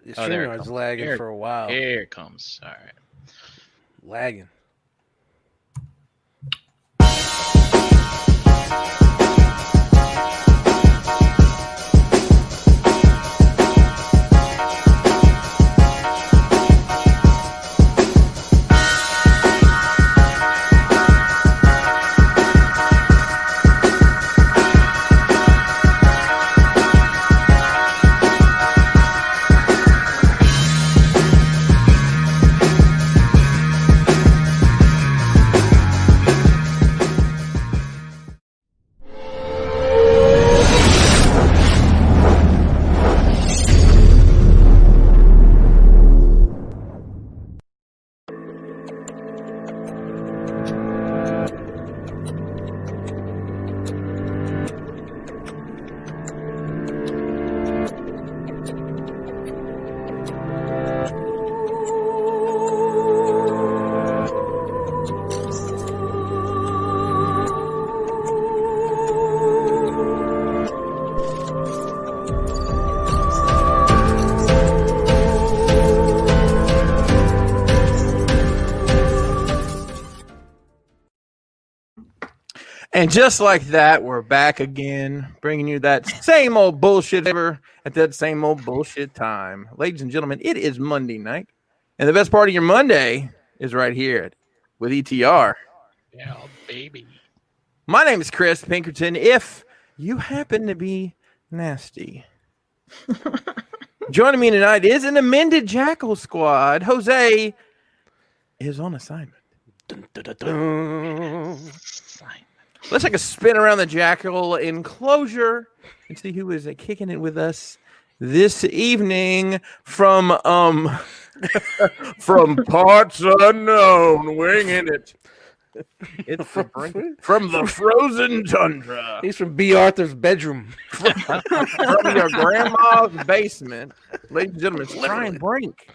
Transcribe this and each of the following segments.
The Oh, there it StreamYard's comes. lagging for a while. Here it comes. All right. Lagging. And just like that, we're back again, bringing you that same old bullshit ever at that same old bullshit time. Ladies and gentlemen, it is Monday night, and the best part of your Monday is right here with ETR. Yeah, baby. My name is Chris Pinkerton. If you happen to be nasty, joining me tonight is an amended Jackal squad. Jose is on assignment. Dun, dun, dun, dun. Let's take a spin around the Jackal enclosure and see who is kicking it with us this evening from from parts unknown, winging it. It's from the frozen tundra. He's from B. Arthur's bedroom. From your grandma's basement. Ladies and gentlemen, it's Brian Brink.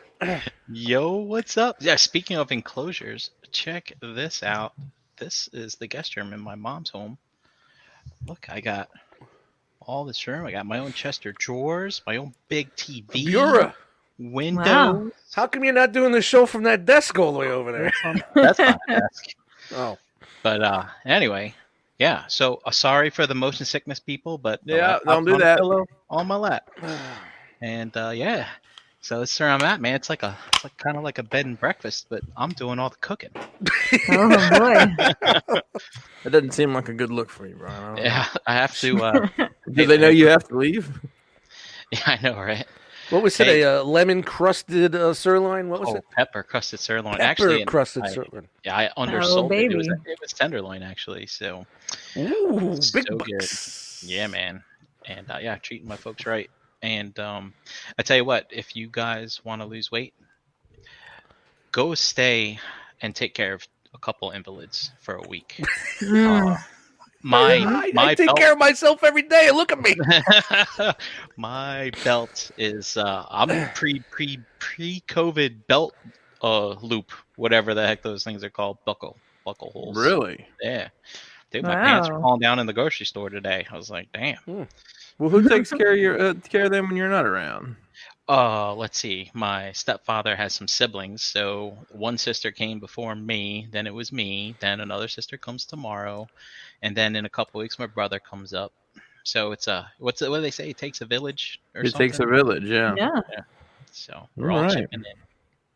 Yo, what's up? Yeah, speaking of enclosures, check this out. This is the guest room in my mom's home. Look, I got all this room. I got my own chest of drawers, my own big TV, Bureau. windows. Wow. How come you're not doing the show from that desk all the way over there? That's not a desk. Oh, But anyway, yeah. So sorry for the motion sickness people, but Yeah, don't do that. On my lap, and yeah. So this is where I'm at, man. It's like kind of like a bed and breakfast, but I'm doing all the cooking. Oh boy. That doesn't seem like a good look for you, Brian. I don't know. Yeah, I have to. Do they know you have to leave? Yeah, I know, right? what was it? A lemon crusted sirloin? What was it? Pepper crusted sirloin. Pepper Actually, crusted I- sirloin. Yeah, I undersold it. baby. It was tenderloin actually. So Ooh, big so bucks. yeah, man. And yeah, treating my folks right. And I tell you what, if you guys want to lose weight, go stay and take care of a couple invalids for a week. Mm. I take care of myself every day. Look at me. My belt is I'm pre-COVID belt loop, whatever the heck those things are called, buckle holes. Really? Yeah. Dude, my pants were Wow. falling down in the grocery store today. I was like, damn. Well, who takes care of your care of them when you're not around? Let's see. My stepfather has some siblings, so one sister came before me, then it was me, then another sister comes tomorrow, and then in a couple weeks my brother comes up. So it's what do they say? It takes a village or It something. takes a village, yeah. Yeah. So we're all Alright. chipping in.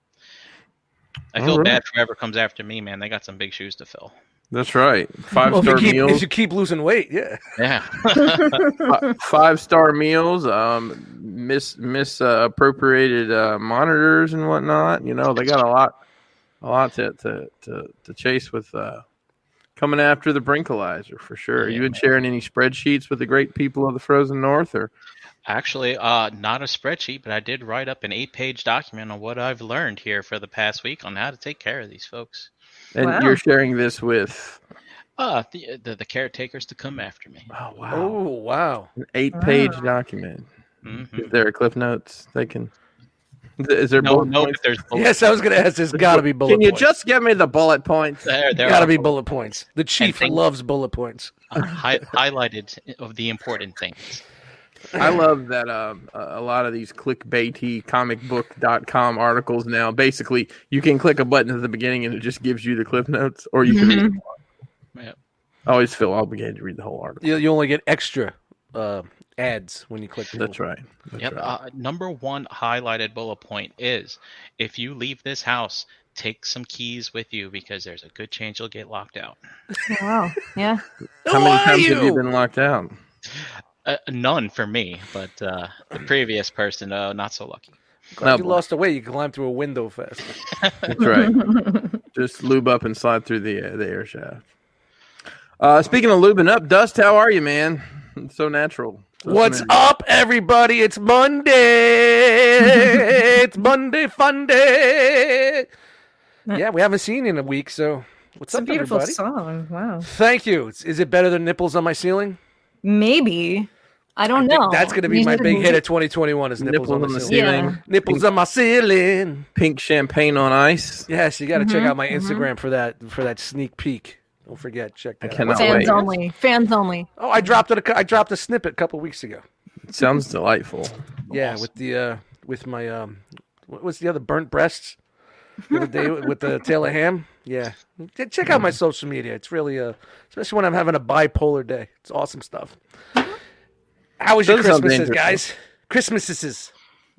I feel Alright. bad for whoever comes after me, man. They got some big shoes to fill. That's right. Well, Five-star if meals. you keep losing weight, yeah. Yeah. 5-star meals. Misappropriated monitors and whatnot. You know, they got a lot to chase with coming after the Brinkalizer for sure. Yeah, You been man. sharing any spreadsheets with the great people of the Frozen North, or Actually, not a spreadsheet, but I did write up an 8-page document on what I've learned here for the past week on how to take care of these folks. and Wow. you're sharing this with? The caretakers to come after me. Oh wow, Oh, wow. an 8-page Wow. document. Mhm. Is there a Cliff Notes they can? Is there No, bullet no, points? but there's bullets. Yes, I was going to ask. There's got to be bullet Can you points. just give me the bullet points? There Got to are be bullet points. The chief things- loves bullet points. highlighted of the important things. I love that a lot of these clickbaity comicbook.com articles now, basically, you can click a button at the beginning and it just gives you the clip notes, or you can read the Yep. I always feel obligated to read the whole article. You only get extra ads when you click. That's right. That's Yep. right. Number one highlighted bullet point is if you leave this house, take some keys with you because there's a good chance you'll get locked out. Wow. Yeah. How many times have you been locked out? None for me, but the previous person, not so lucky. Glad you lost away. You can climb through a window faster. That's right. Just lube up and slide through the air shaft. Speaking of lubing up, Dust, how are you, man? It's so natural. So What's familiar. up, everybody? It's Monday. It's Monday Fun Day. Yeah, we haven't seen you in a week, so what's It's a up, beautiful everybody? song. Wow. Thank you. Is it better than Nipples on My Ceiling? Maybe. I don't I think know. that's going to be You my should- big hit of 2021 is Nipples on Nipples My on the Ceiling. ceiling. Yeah. Nipples on My Ceiling. Pink champagne on ice. Yes, you got to check out my Instagram for that sneak peek. Don't forget, check that out. cannot Fans wait. only. Fans only. Oh, I dropped a snippet a couple weeks ago. It sounds delightful. Yeah, with the with my what was the other burnt breasts the other day with the tail of ham? Yeah, check out my social media. It's really especially when I'm having a bipolar day. It's awesome stuff. How was your Doesn't sound Christmases, dangerous. guys? Christmases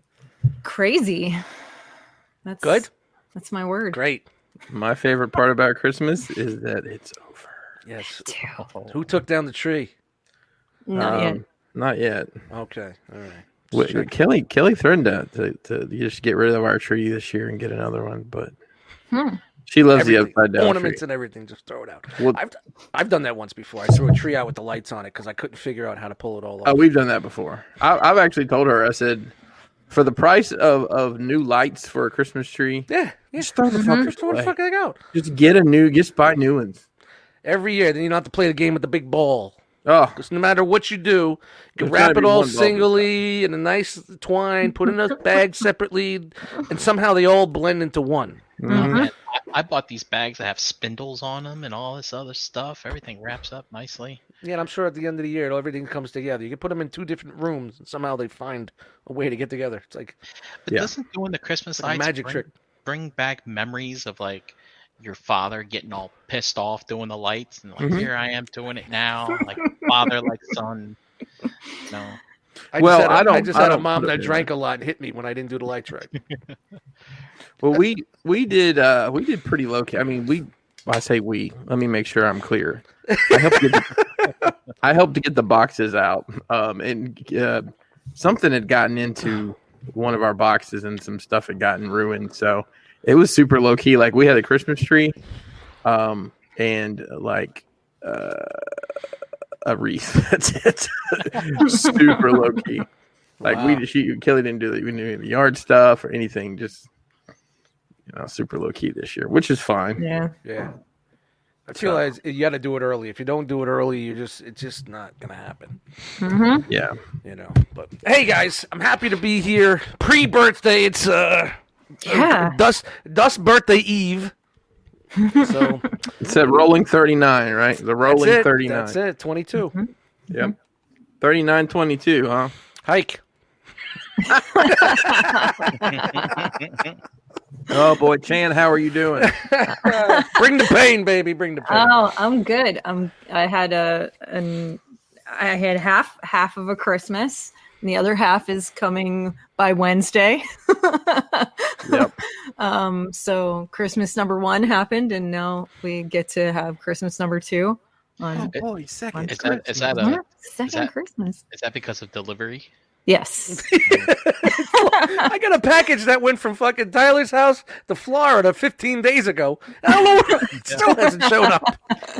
Crazy. That's good. That's my word. Great. My favorite part about Christmas is that it's over. Yes. Who took down the tree? Not yet. Not yet. Okay. All right. Wait, Kelly threatened to just get rid of our tree this year and get another one, but she loves Everything, the upside down ornaments tree. and everything. Just throw it out. Well- I've done that once before. I threw a tree out with the lights on it because I couldn't figure out how to pull it all Oh, off. we've done that before. I've actually told her. I said, for the price of new lights for a Christmas tree, Yeah. just throw the fuckers Just throw the away. fuck out. Just buy new ones. Every year, then you don't have to play the game with the big ball. Oh, Because no matter what you do, you can There's wrap gotta it be all one ball singly in a nice twine, put in a bag separately, and somehow they all blend into one. Man, I bought these bags that have spindles on them and all this other stuff. Everything wraps up nicely. Yeah, and I'm sure at the end of the year, everything comes together. You can put them in two different rooms, and somehow they find a way to get together. It's like But Yeah. doesn't doing the Christmas like a lights magic trick. bring back memories of like your father getting all pissed off doing the lights and like here I am doing it now, like father like son. No. I Well, just had I I don't- just I had a don't mom put it that in drank a lot and hit me when I didn't do the lights right. well, we did pretty low key. I mean, I say we. Let me make sure I'm clear. I helped to get the boxes out, and something had gotten into one of our boxes, and some stuff had gotten ruined. So it was super low key. Like we had a Christmas tree, and like a wreath. That's it. Super low key. Like Wow. Kelly didn't do the yard stuff or anything. Just super low key this year, which is fine. Yeah. Yeah. I feel like you got to do it early. If you don't do it early, it's just not gonna happen. Yeah. But hey, guys, I'm happy to be here. Pre-birthday, it's Yeah. Dust birthday eve. So It's a rolling 39, right? The rolling that's it. 39. That's it. 22. Yep. 39-22, huh? Hike. Oh boy, Chan, how are you doing? Bring the pain, baby. Bring the pain. Oh, I'm good. I had half of a Christmas, and the other half is coming by Wednesday. Yep. So Christmas number 1 happened, and now we get to have Christmas number 2 on Boy, second. Is that second Christmas. is that because of delivery? Yes. I got a package that went from fucking Tyler's house to Florida 15 days ago. I don't know where it still hasn't shown up.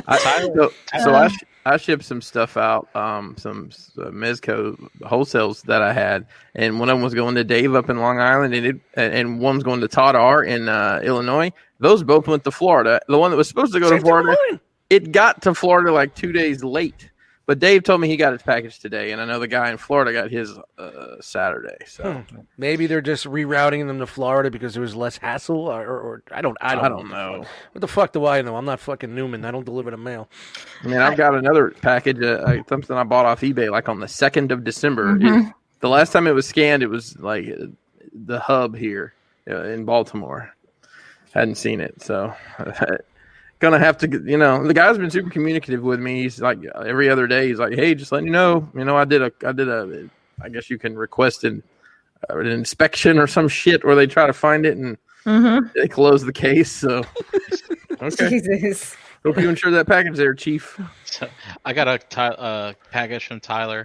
I shipped some stuff out, some Mezco wholesales that I had, and one of them was going to Dave up in Long Island, and one was going to Todd R in Illinois. Those both went to Florida. The one that was supposed to go to Florida, it got to Florida like 2 days late. But Dave told me he got his package today, and I know the guy in Florida got his Saturday. So maybe they're just rerouting them to Florida because there was less hassle, or I don't know. What the fuck do I know? I'm not fucking Newman. I don't deliver the mail. I mean, I've got another package, something I bought off eBay, like on the 2nd of December. The last time it was scanned, it was like the hub here in Baltimore. Hadn't seen it, so gonna have to. The guy's been super communicative with me. He's like every other day. He's like, "Hey, just letting you know. I did a. I guess you can request an inspection or some shit where they try to find it and they close the case." So okay. Jesus. Hope you ensure that package there, Chief. So, I got a package from Tyler.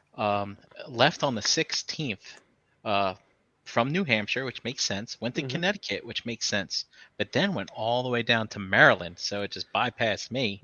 Left on the 16th from New Hampshire, which makes sense. Went to Connecticut, which makes sense. But then went all the way down to Maryland, so it just bypassed me.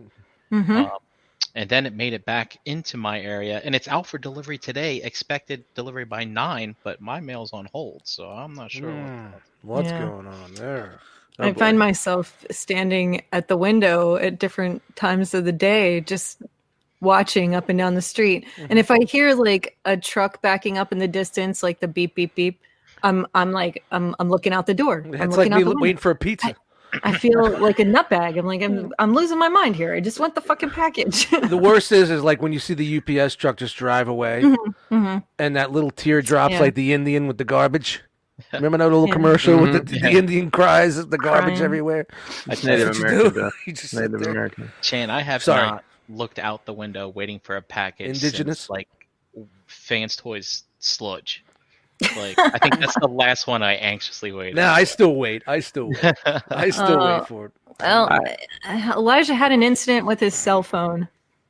And then it made it back into my area. And it's out for delivery today, expected delivery by 9, but my mail's on hold, so I'm not sure what's going on there. I find myself standing at the window at different times of the day, just watching up and down the street. And if I hear like a truck backing up in the distance, like the beep, beep, beep, I'm looking out the door. It's like me waiting for a pizza. I feel like a nutbag. I'm like, I'm losing my mind here. I just want the fucking package. The worst is like when you see the UPS truck just drive away and that little tear drops like the Indian with the garbage. Remember that little commercial with the Indian cries, the garbage everywhere? That's Native American. Native American. Chan, I have not looked out the window waiting for a package. Indigenous? Since, like Fans Toys Sludge. Like I think that's the last one I anxiously waited. No, I still wait. I still wait for it. Well, Elijah had an incident with his cell phone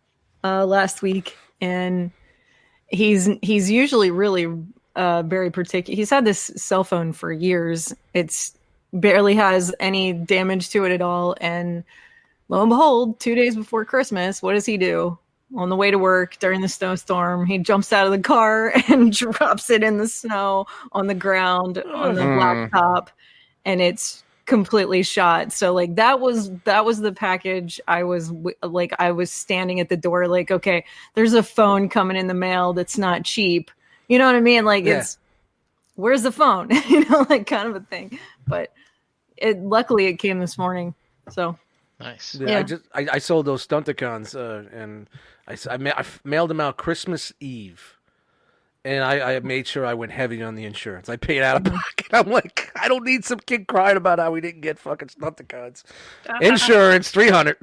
last week, and he's usually really very particular. He's had this cell phone for years. It's barely has any damage to it at all, and lo and behold, 2 days before Christmas, what does he do? On the way to work during the snowstorm, he jumps out of the car and drops it in the snow on the ground on the blacktop, and it's completely shot. So like that was the package. I was standing at the door like, okay, there's a phone coming in the mail that's not cheap. You know what I mean? Like it's where's the phone? Like kind of a thing. But luckily it came this morning. So nice. Yeah. I sold those Stunticons and I mailed them out Christmas Eve, and I made sure I went heavy on the insurance. I paid out of pocket. I'm like, I don't need some kid crying about how we didn't get fucking Stunticons. Insurance, $300.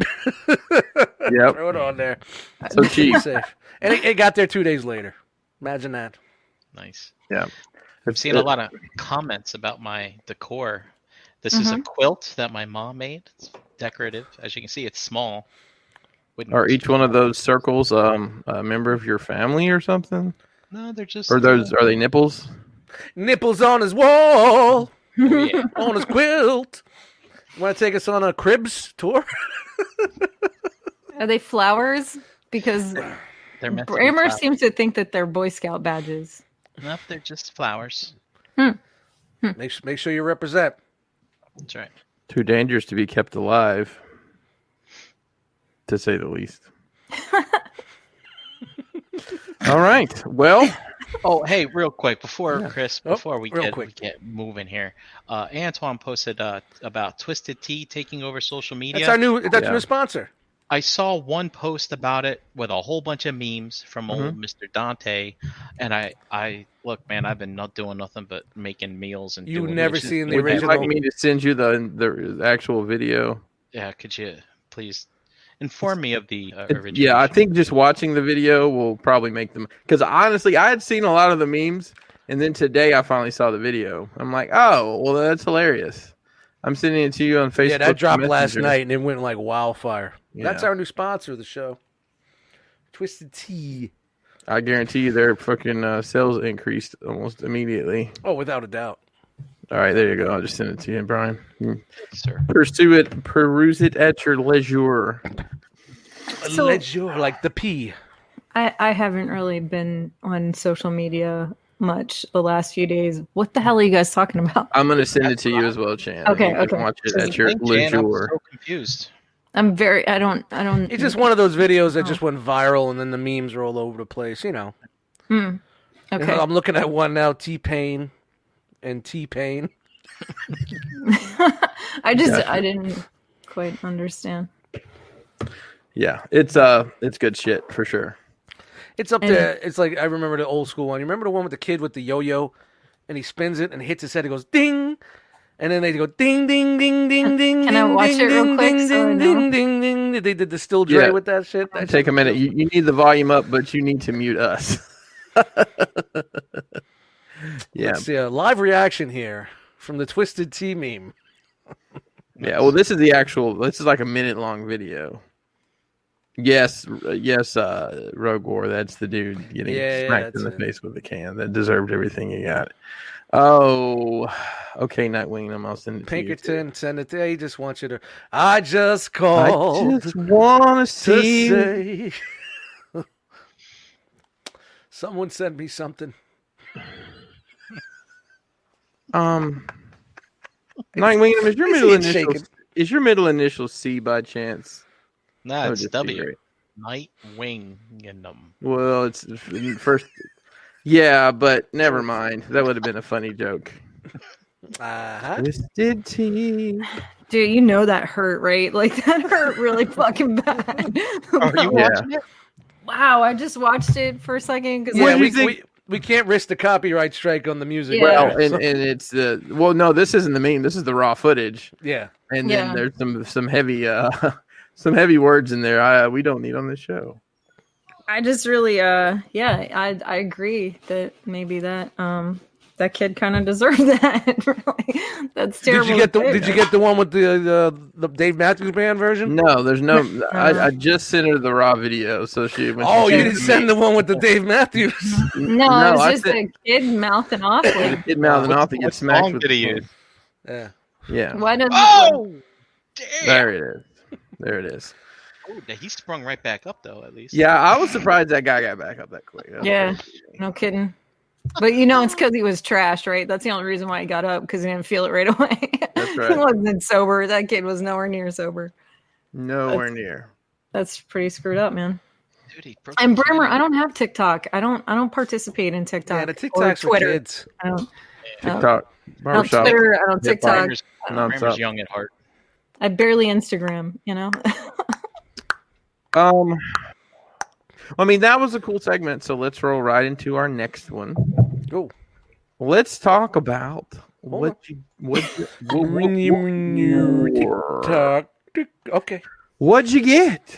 Yep, throw it on there. So cheap. Safe. And it got there 2 days later. Imagine that. Nice. Yeah, I've seen a lot of comments about my decor. This is a quilt that my mom made. It's decorative. As you can see, it's small. Are each one of those circles a member of your family or something? No, they're just. Or are they nipples? Nipples on his wall. On his quilt. Want to take us on a cribs tour? Are they flowers? Because Bramer seems to think that they're Boy Scout badges. Nope, they're just flowers. Make sure you represent. That's right. Too dangerous to be kept alive, to say the least. All right. Well. Oh, hey, real quick before Chris, before we get moving here, Antoine posted about Twisted Tea taking over social media. That's our new sponsor. I saw one post about it with a whole bunch of memes from old Mr. Dante, and I look, man, I've been not doing nothing but making meals and. You've never seen the Would original. you like me to send you the actual video? Yeah, could you please inform me of the original? Yeah, I think just watching the video will probably make them. Because honestly, I had seen a lot of the memes, and then today I finally saw the video. I'm like, oh, well, that's hilarious. I'm sending it to you on Facebook. Yeah, that dropped last night, and it went like wildfire. Yeah. That's our new sponsor of the show. Twisted Tea. I guarantee you their fucking sales increased almost immediately. Oh, without a doubt. All right, there you go. I'll just send it to you, Brian. Sir. Peruse it at your leisure. So, leisure, like the P. I haven't really been on social media much the last few days. What the hell are you guys talking about? I'm going to send it to you as well, Chan. Okay, you can watch it at your leisure. I'm so confused. I don't. It's just one of those videos that just went viral, and then the memes are all over the place. You know. Okay. I'm looking at one now. T-Pain and T-Pain. I didn't quite understand. Yeah, it's good shit for sure. It's up there. It's like I remember the old school one. You remember the one with the kid with the yo-yo, and he spins it and hits his head. It goes ding, and then they go ding, ding, ding, ding, ding. Can I watch it real quick? Ding, ding, ding, ding. They did the Still Dre with that shit. Take a minute. You need the volume up, but you need to mute us. Yeah. Let's see a live reaction here from the Twisted Tea meme. Yeah. Well, this is like a minute-long video. Yes, Rogue War. That's the dude getting smacked in the face with a can. That deserved everything he got. Oh, okay, Nightwing. I'll send it Pinkerton, to send it there. He just wants you to. I just called. I just want to see. Someone send me something. Nightwing, is your middle initial C by chance? No, it's W. Nightwing. Well, it's first. Yeah, but never mind. That would have been a funny joke. Twisted Tea. Dude, you know that hurt, right? Like, that hurt really fucking bad. Are you watching it? Wow, I just watched it for a second. Yeah, we can't risk the copyright strike on the music. Yeah. Well, and it's no, this isn't the meme. This is the raw footage. Yeah, and then there's some heavy some heavy words in there. We don't need on this show. I just really I agree that maybe that kid kind of deserved that. Really. That's terrible. Did you get the one with the Dave Matthews Band version? No, there's no. I just sent her the raw video, so she. You didn't send the one with the Dave Matthews. No, it was just a kid mouthing off. A kid mouthing off to get smacked with the phone. Yeah. Why doesn't? Oh, damn! There it is. Oh, he sprung right back up though. At least. Yeah, I was surprised that guy got back up that quick. Yeah, no kidding. But it's because he was trashed, right? That's the only reason why he got up, because he didn't feel it right away. That's right. He wasn't sober. That kid was nowhere near sober. Nowhere near. That's pretty screwed up, man. Dude, and Brimmer, I don't have TikTok. I don't participate in TikTok. Yeah, the TikTok's for kids. I don't. TikTok. I don't Twitter. I don't TikTok. Brimmer's young at heart. I barely Instagram. I mean, that was a cool segment, so let's roll right into our next one. Go. Let's talk about TikTok. Okay. What'd you get?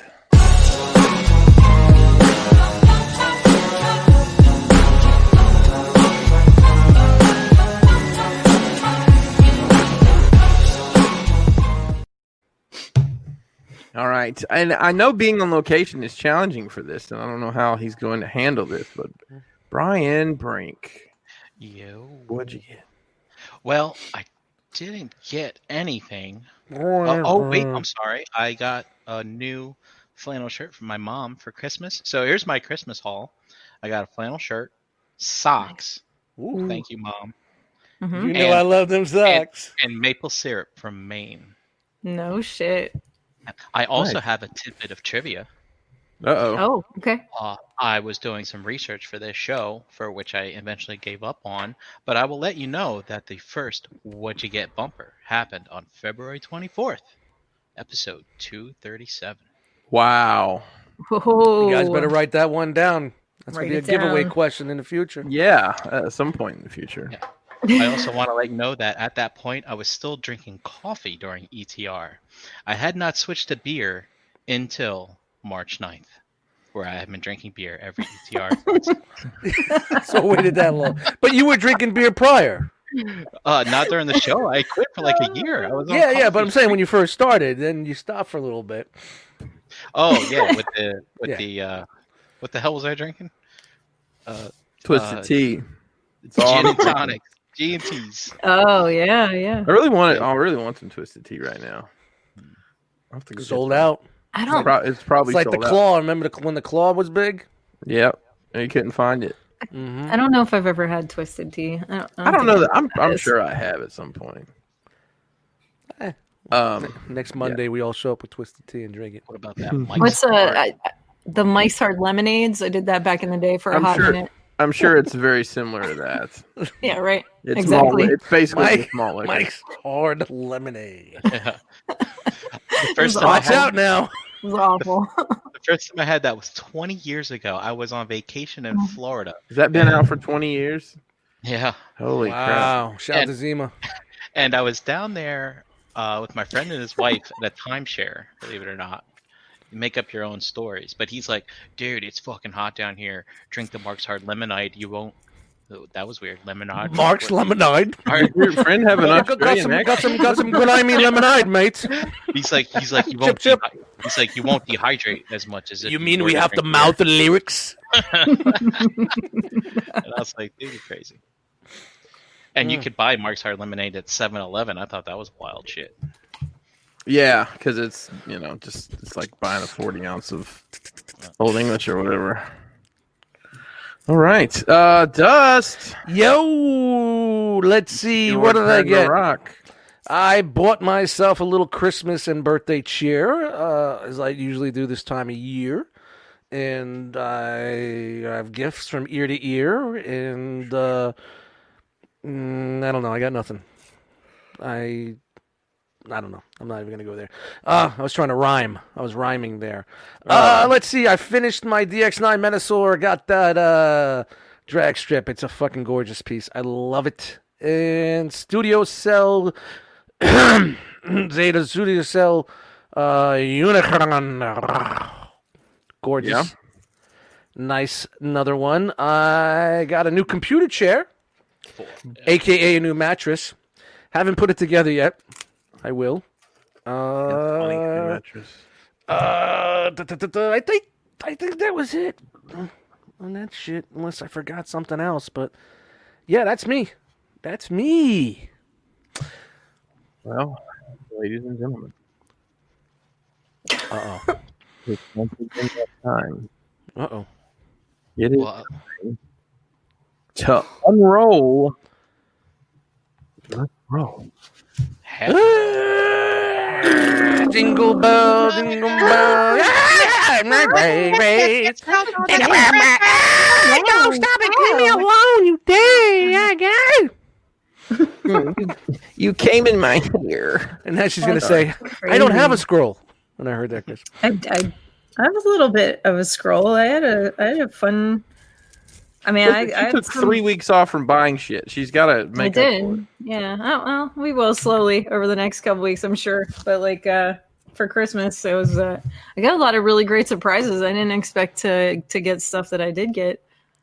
All right. And I know being on location is challenging for this, and I don't know how he's going to handle this, but Brian Brink. Yo. What'd you get? Well, I didn't get anything. Wait, I'm sorry. I got a new flannel shirt from my mom for Christmas. So here's my Christmas haul. I got a flannel shirt, socks. Ooh. Thank you, Mom. Mm-hmm. You know I love them socks. And maple syrup from Maine. No shit. I also have a tidbit of trivia. Uh-oh. Oh, okay. I was doing some research for this show, for which I eventually gave up on, but I will let you know that the first What'd You Get bumper happened on February 24th, episode 237. Wow. Whoa. You guys better write that one down. That's going to be a giveaway down. question in the future. Yeah, at some point in the future. Yeah. I also want to let you know that at that point, I was still drinking coffee during ETR. I had not switched to beer until March 9th, where I have been drinking beer every ETR. So waited that long. But you were drinking beer prior. Not during the show. I quit for like a year. I was on Yeah, but I'm saying when you first started, then you stopped for a little bit. Oh yeah, what the hell was I drinking? Twisted Tea. It's gin and tonic. G&T's. Oh yeah. I really want some Twisted Tea right now. I'll have to go Sold out. I don't. It's probably It's like sold the out. Claw. Remember when the Claw was big? Yep. And you couldn't find it. Mm-hmm. I don't know if I've ever had Twisted Tea. I don't know that. I'm sure I have at some point. Next Monday, we all show up with Twisted Tea and drink it. What about that? What's the Mike's Hard Lemonades? I did that back in the day for a hot minute. I'm sure it's very similar to that. Yeah, right. It's exactly. It's basically small liquor. Mike's Hard Lemonade. Yeah. The first time Watch out now. It was awful. The first time I had that was 20 years ago. I was on vacation in Florida. Has that been out for 20 years? Yeah. Holy crap. Wow. Shout out to Zima. And I was down there with my friend and his wife at a timeshare, believe it or not. You make up your own stories. But he's like, dude, it's fucking hot down here. Drink the Mark's Hard Lemonade. You won't. Oh, that was weird. Lemonade. Mark's Lemonade. Your friend have an Australian accent? got some good lemonade, mate. He's like you won't. Chip. He's like you won't dehydrate as much as if You mean were we have to drink mouth the lyrics? beer. And I was like, dude, you're crazy. And you could buy Mark's Hard Lemonade at 7-Eleven. I thought that was wild shit. Yeah, because it's, it's like buying a 40 ounce of Old English or whatever. All right. Dust. Yo, let's see. What did I get? Rock. I bought myself a little Christmas and birthday cheer, as I usually do this time of year. And I have gifts from ear to ear. And I don't know. I got nothing. I don't know. I'm not even going to go there. I was trying to rhyme. I was rhyming there. Let's see. I finished my DX9 Menasor. Got that drag strip. It's a fucking gorgeous piece. I love it. And Studio Cell... Zeta Studio Cell Unicron. Gorgeous. Yeah. Nice. Another one. I got a new computer chair. A.K.A. a new mattress. Haven't put it together yet. I will. I think that was it on that shit, unless I forgot something else. But yeah, that's me. That's me. Well, ladies and gentlemen. It's once again that time. It is time to unroll. Let's roll. Jingle bell, jingle bell. My baby. Don't stop it. Leave me alone, you dang guy. You came in my ear. And now she's going to say, I don't have a scroll. When I heard that, Chris. I have a little bit of a scroll. I had a fun. I mean, I took 3 weeks off from buying shit. She's got to make. I did. Yeah. Oh, well, we will slowly over the next couple weeks, I'm sure. But for Christmas, it was. I got a lot of really great surprises. I didn't expect to get stuff that I did get.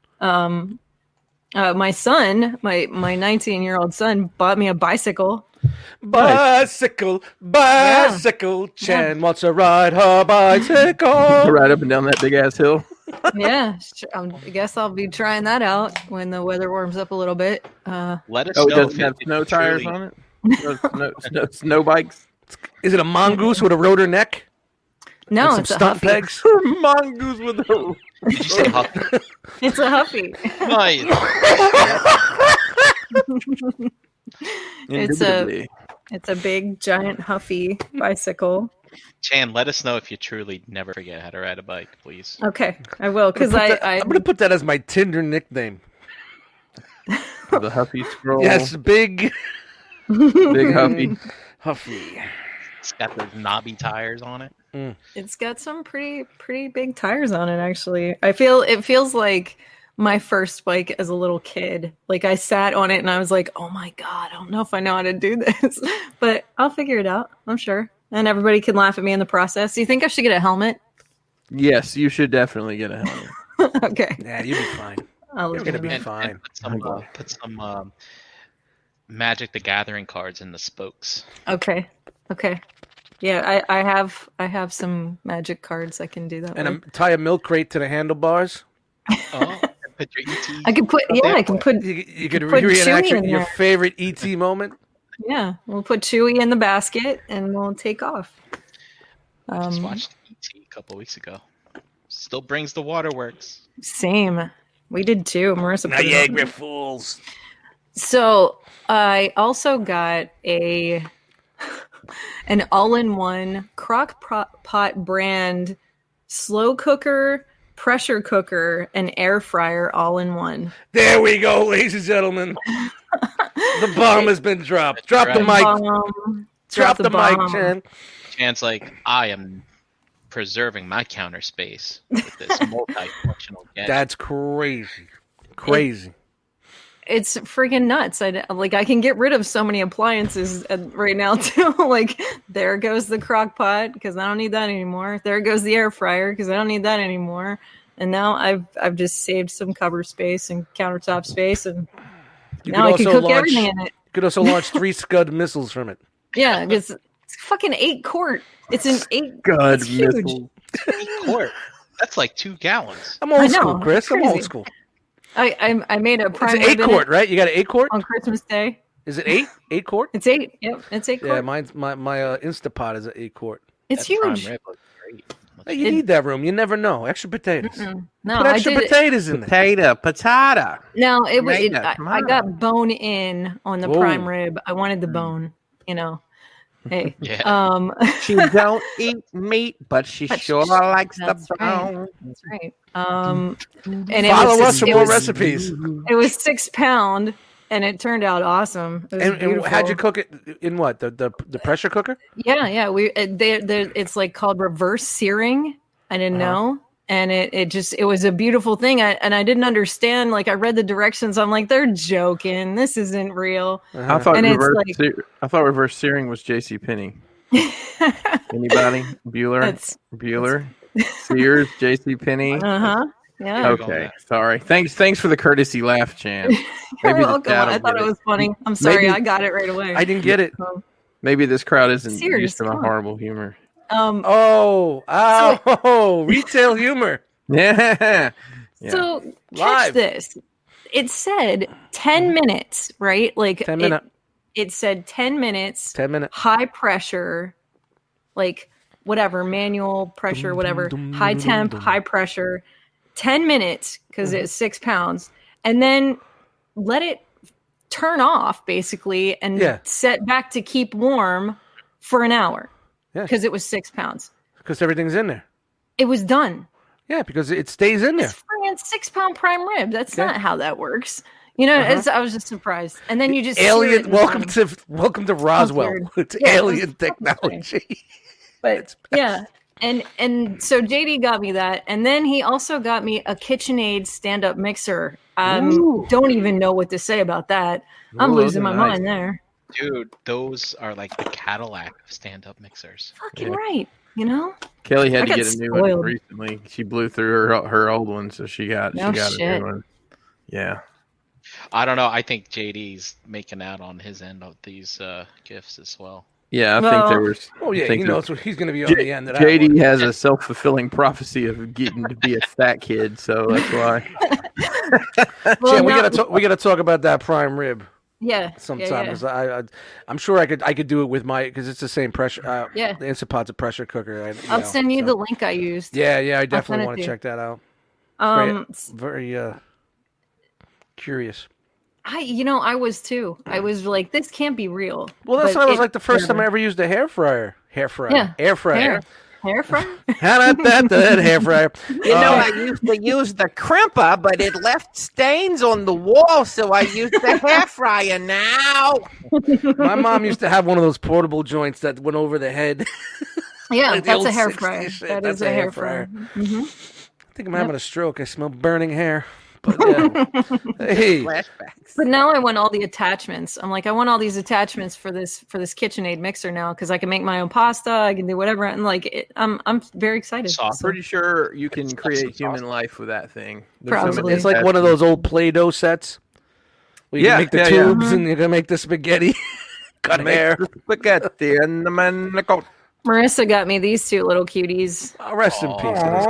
My son, my 19-year-old son, bought me a bicycle. Bicycle. Chan wants to ride her bicycle. Right up and down that big ass hill. Yeah, I guess I'll be trying that out when the weather warms up a little bit. Let us know. know. It doesn't have snow tires on it? Snow bikes? Is it a mongoose with a rotor neck? No, it's a stunt pegs. Mongoose with a. Did you say Huffy? It's a Huffy. Nice. It's a big giant Huffy bicycle. Chan, let us know if you truly never forget how to ride a bike, please. Okay, I will, because I'm going to put that as my Tinder nickname. The Huffy scroll. Yes, big Huffy. Huffy. It's got those knobby tires on it. It's got some pretty big tires on it, actually. It feels like my first bike as a little kid. Like, I sat on it and I was like, oh my God, I don't know if I know how to do this. But I'll figure it out, I'm sure. And everybody can laugh at me in the process. Do you think I should get a helmet? Yes, you should definitely get a helmet. Okay. Yeah, you'll be fine. You're going to be fine. And put some Magic the Gathering cards in the spokes. Okay. Yeah, I have some Magic cards I can do that. And tie a milk crate to the handlebars. Oh, put your ET. I can put. Yeah, I can put. You could reenact your favorite ET moment. Yeah, we'll put Chewie in the basket and we'll take off. I just watched ET a couple weeks ago. Still brings the waterworks. Same. We did too. Marissa. Niagara Falls. So I also got a an all-in-one crock pot brand slow cooker, pressure cooker, and air fryer all in one. There we go, ladies and gentlemen. The bomb has been dropped. Drop the mic. Drop the mic, Chan. Chan's like, I am preserving my counter space with this multifunctional gadget. That's crazy. Crazy. It's freaking nuts. I can get rid of so many appliances right now too. Like, there goes the crock pot because I don't need that anymore. There goes the air fryer because I don't need that anymore. And now I've just saved some cover space and countertop space, and now I can cook everything in it. You could also launch 3 Scud missiles from it. Yeah, it's fucking 8 quart. It's an 8 Scud missile. 8 quart. That's like 2 gallons. I'm old school, Chris. I'm old school. I made a prime rib. It's 8 quart, right? You got an 8 quart on Christmas Day. Is it 8? 8 quart? It's 8. Yep, it's 8 quart. Yeah, mine's my Instapot is an 8 quart. It's huge. Prime rib looks great. Hey, you need that room. You never know. Extra potatoes. No, put extra potatoes in there. Potato. No, I got bone in on the prime rib. I wanted the bone. You know. Hey. Yeah. She don't eat meat, but she sure likes the bone. That's right. And follow us for more recipes. It was £6, and it turned out awesome. And how'd you cook it? In what? The pressure cooker? Yeah. It's like called reverse searing. I didn't know. And it was a beautiful thing. I didn't understand. Like, I read the directions. I'm like, they're joking. This isn't real. I thought reverse searing was JCPenney. Anybody? Bueller? Sears? JCPenney? Yeah. Okay. Sorry. Thanks for the courtesy laugh, Chan. You're welcome. I thought it was funny. I'm sorry. I got it right away. I didn't get it. Maybe this crowd isn't used to my horrible humor. Retail humor. Yeah. So catch this. It said 10 minutes, right? Like 10 minutes. It said 10 minutes. 10 minutes. High pressure, like whatever, manual pressure, whatever. High temp, high pressure. 10 minutes because it's £6, and then let it turn off basically and set back to keep warm for an hour. Yeah, because it was £6. Because everything's in there. It was done. Yeah, because it stays in there. It's freaking £6 prime rib. That's not how that works. You know, I was just surprised. And then you just alien. Welcome to Roswell. It's alien technology. But yeah, and so JD got me that, and then he also got me a KitchenAid stand-up mixer. Don't even know what to say about that. I'm losing my mind there. Dude, those are like the Cadillac of stand-up mixers. Fucking right, you know? Kelly had to get a new one recently. She blew through her old one, so she got a new one. Yeah. I don't know. I think JD's making out on his end of these gifts as well. Yeah, I think there was. Oh yeah, he knows he's going to be on the end of that. JD has a self-fulfilling prophecy of getting to be a fat kid, so that's why. Jen, we got to talk about that prime rib. Yeah, sometime. Yeah. I'm sure I could do it with my, because it's the same pressure. The Instapot's a pressure cooker. I'll send you the link I used. Yeah, I definitely want to check that out. Very curious. I was too. I was like, this can't be real. Well, that's what I was like the first time I ever used a hair fryer. Yeah. Air fryer. Hair fryer? How about that hair fryer? I used to use the crimper, but it left stains on the wall, so I used the hair fryer now. My mom used to have one of those portable joints that went over the head. Yeah, like that's a hair fryer. That's a hair fryer. Mm-hmm. I think I'm having a stroke. I smell burning hair. But yeah. Hey. Flashbacks. But now I want all the attachments. I'm like, I want all these attachments for this KitchenAid mixer now, because I can make my own pasta. I can do whatever, and like, I'm very excited. I'm pretty sure you can create human life with that thing. Probably. It's like one of those old Play-Doh sets. Where you can make the tubes and you can make the spaghetti. Cut hair. Spaghetti and the manicotti. Marissa got me these 2 little cuties. Oh, rest in peace.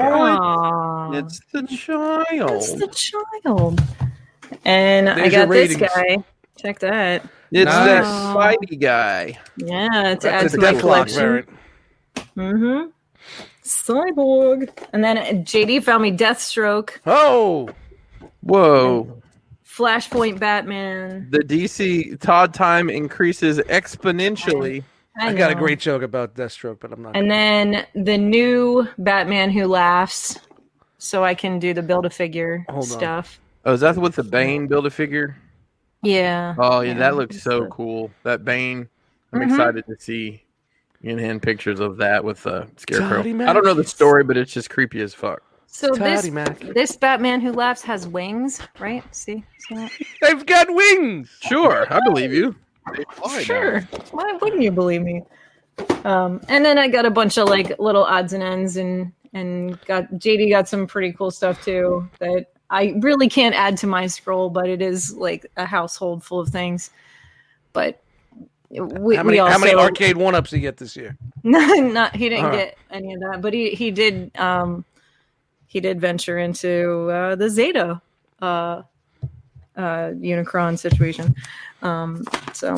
It's the child. It's the child. And I got this guy. Check that. It's that Spidey guy. Yeah, to add to my collection. Mm-hmm. Cyborg. And then JD found me Deathstroke. Oh. Whoa. Flashpoint Batman. The DC Todd time increases exponentially. I got a great joke about Deathstroke, but I'm not. And then the new Batman Who Laughs, so I can do the Build-A-Figure stuff. Oh, is that with the Bane Build-A-Figure? Yeah. Oh, yeah, that looks so cool. That Bane. I'm excited to see in-hand pictures of that with Scarecrow. I don't know the story, but it's just creepy as fuck. So this Batman Who Laughs has wings, right? See that? They've got wings. Sure, I believe you. Sure. Why wouldn't you believe me? And then I got a bunch of like little odds and ends, and JD got some pretty cool stuff too that I really can't add to my scroll, but it is like a household full of things. But how many arcade 1-ups did he get this year? He didn't get any of that, but he did venture into the Zeta Unicron situation. So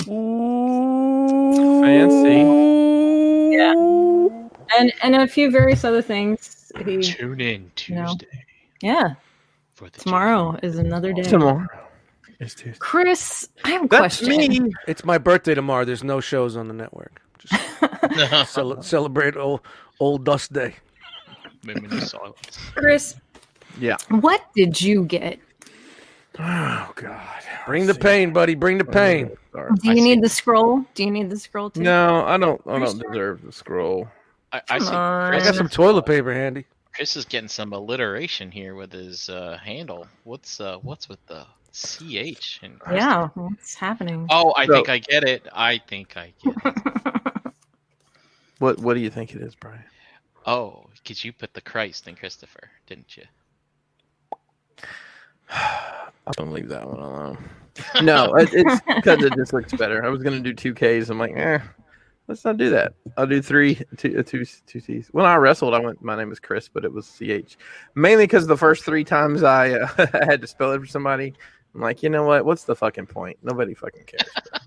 fancy. Yeah. And a few various other things. Tune in Tuesday. Yeah. Tomorrow is another day. Tomorrow is Tuesday. Chris, I have a question. It's my birthday tomorrow. There's no shows on the network. Just celebrate old Dust Day. Chris. Yeah. What did you get? Oh God! Bring the pain, buddy. Bring the pain. Do you need the scroll? Do you need the scroll too? No, I don't deserve the scroll. I got some toilet paper handy. Chris is getting some alliteration here with his handle. What's with the CH? Yeah, what's happening? Oh, I think I get it. What do you think it is, Brian? Oh, because you put the Christ in Christopher, didn't you? I'm gonna leave that one alone. No, it's because it just looks better. I was gonna do 2Ks. I'm like, let's not do that. I'll do two C's. When I wrestled, I went. My name is Chris, but it was CH. Mainly because the first 3 times I had to spell it for somebody. I'm like, you know what? What's the fucking point? Nobody fucking cares.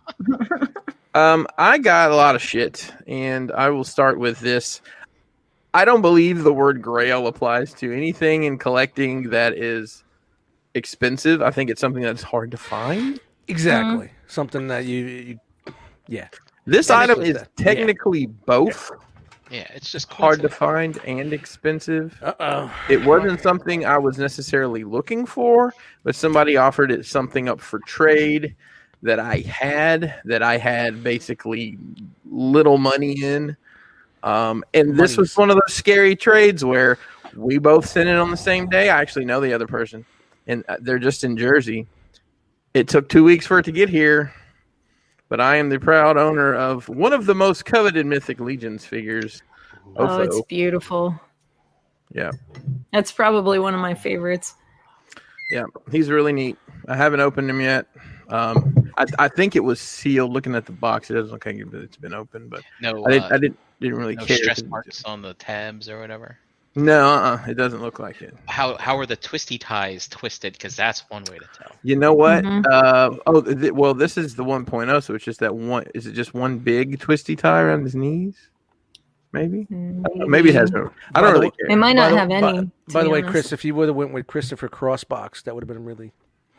I got a lot of shit, and I will start with this. I don't believe the word Grail applies to anything in collecting that is expensive. I think it's something that's hard to find. Exactly. Something that you This item is technically both. Yeah, it's just hard to find and expensive. It wasn't something I was necessarily looking for, but somebody offered it something up for trade that I had basically little money in. And this was one of those scary trades where we both sent it on the same day. I actually know the other person, and they're just in Jersey. It took 2 weeks for it to get here, but I am the proud owner of one of the most coveted Mythic Legions figures. Oh, it's beautiful. Yeah. That's probably one of my favorites. Yeah, he's really neat. I haven't opened him yet. I think it was sealed. Looking at the box, it doesn't look like it's been opened, but I didn't really care. Stress marks on the tabs or whatever. No, it doesn't look like it. How are the twisty ties twisted? Because that's one way to tell. You know what? Well, this is the 1.0, so it's just that one. Is it just one big twisty tie around his knees? Maybe. Maybe it has no. I don't really care. It might not have any. By the way, Chris, if you would have went with Christopher Crossbox, that would have been really.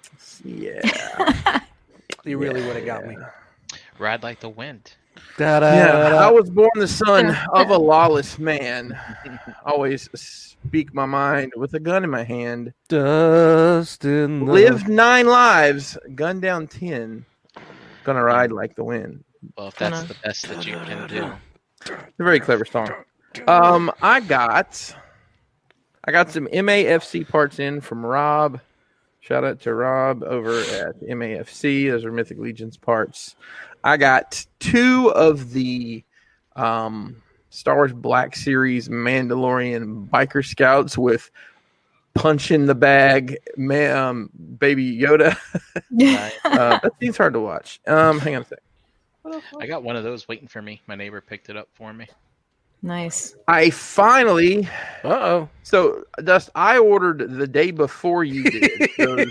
Yeah. You really would have got me. Ride like the wind. I was born the son of a lawless man. Always speak my mind with a gun in my hand. Dust in the... Lived 9 lives, gunned down 10. Gonna ride like the wind. Well, if that's the best that you can do. It's a very clever song. I got some MAFC parts in from Rob. Shout out to Rob over at MAFC. Those are Mythic Legions parts. I got 2 of the Star Wars Black Series Mandalorian Biker Scouts with Punch in the Bag Baby Yoda. That seems hard to watch. Hang on a sec. I got one of those waiting for me. My neighbor picked it up for me. Nice. I finally... So, Dust, I ordered the day before you did those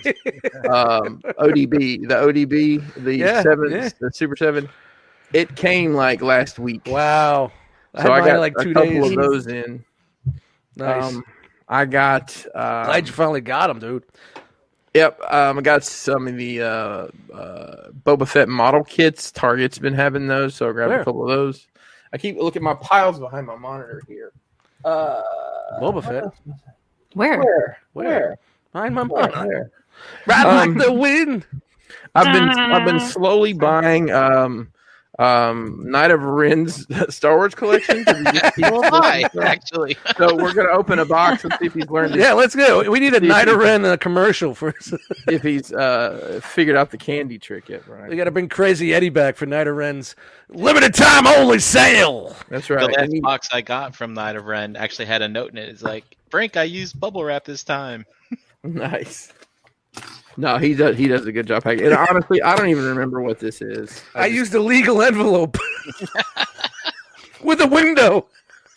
ODB, the Super 7. It came like last week. Wow. So I got like 2 couple days. of those in. Nice. I got... Glad you finally got them, dude. Yep. I got some of the Boba Fett model kits. Target's been having those, so I grabbed a couple of those. I keep looking at my piles behind my monitor here. Boba Fett. Where? Behind my Where? monitor. Ride like the wind. I've been slowly buying Knight of Ren's Star Wars collection. Actually. So we're gonna open a box and see if he's learned. Yeah, let's go. We need a Knight of Ren commercial for us. If he's figured out the candy trick yet, right? We got to bring Crazy Eddie back for Knight of Ren's limited time only sale. That's The right. last box I got from Knight of Ren actually had a note in it. It's like, Frank, I used bubble wrap this time. Nice. No, he does. He does a good job packing. And honestly, I don't even remember what this is. I used a legal envelope with a window.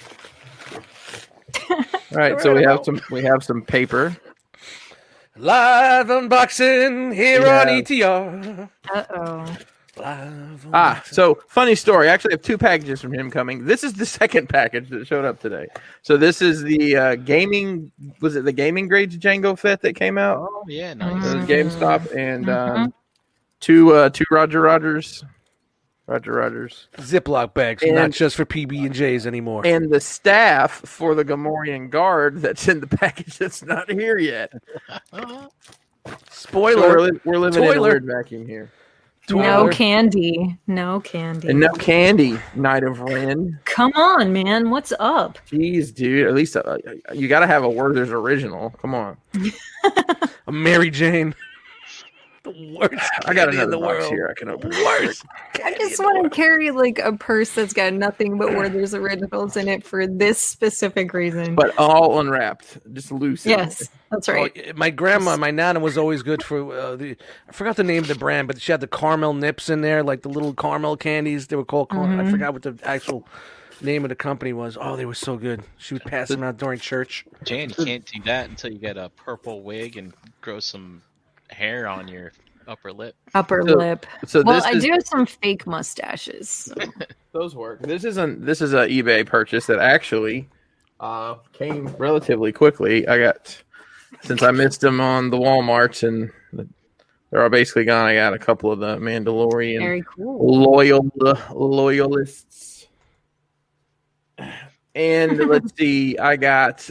All right, so we have some paper. Live unboxing here Yeah. on ETR. Uh-oh. Live So funny story. I actually have 2 packages from him coming. This is the second package that showed up today. So this is the gaming. Was it the gaming grades Jango Fett that came out? Oh, yeah, It nice. was GameStop and two Roger Rogers. Ziploc bags, And- not just for PB&Js anymore. And the staff for the Gamorrean Guard that's in the package that's not here yet. So Spoiler. we're living in a Toiler. weird vacuum here. No Toiler. candy. No candy. And no candy, Knight of Ren. Come on, man. What's up? Jeez, dude. At least you got to have a Werther's original. Come on. A Mary Jane. The worst I got candy in another the box world. here. I can open. Worst. I just want to carry like a purse that's got nothing but Werther's originals in it for this specific reason. But all unwrapped, just loose. Yes, that's right. Oh, my grandma, my nana was always good for I forgot the name of the brand, but she had the caramel nips in there, like the little caramel candies. They were called I forgot what the actual name of the company was. Oh, they were so good. She would pass them out during church. Jan, you can't do that until you get a purple wig and grow some hair on your upper lip. Upper So- lip. So Well, this I is, do have some fake mustaches. So. those work. This is an eBay purchase that actually came relatively quickly. I got since I missed them on the Walmarts and they're all basically gone. I got a couple of the Mandalorian Very cool. loyalists. And let's see, I got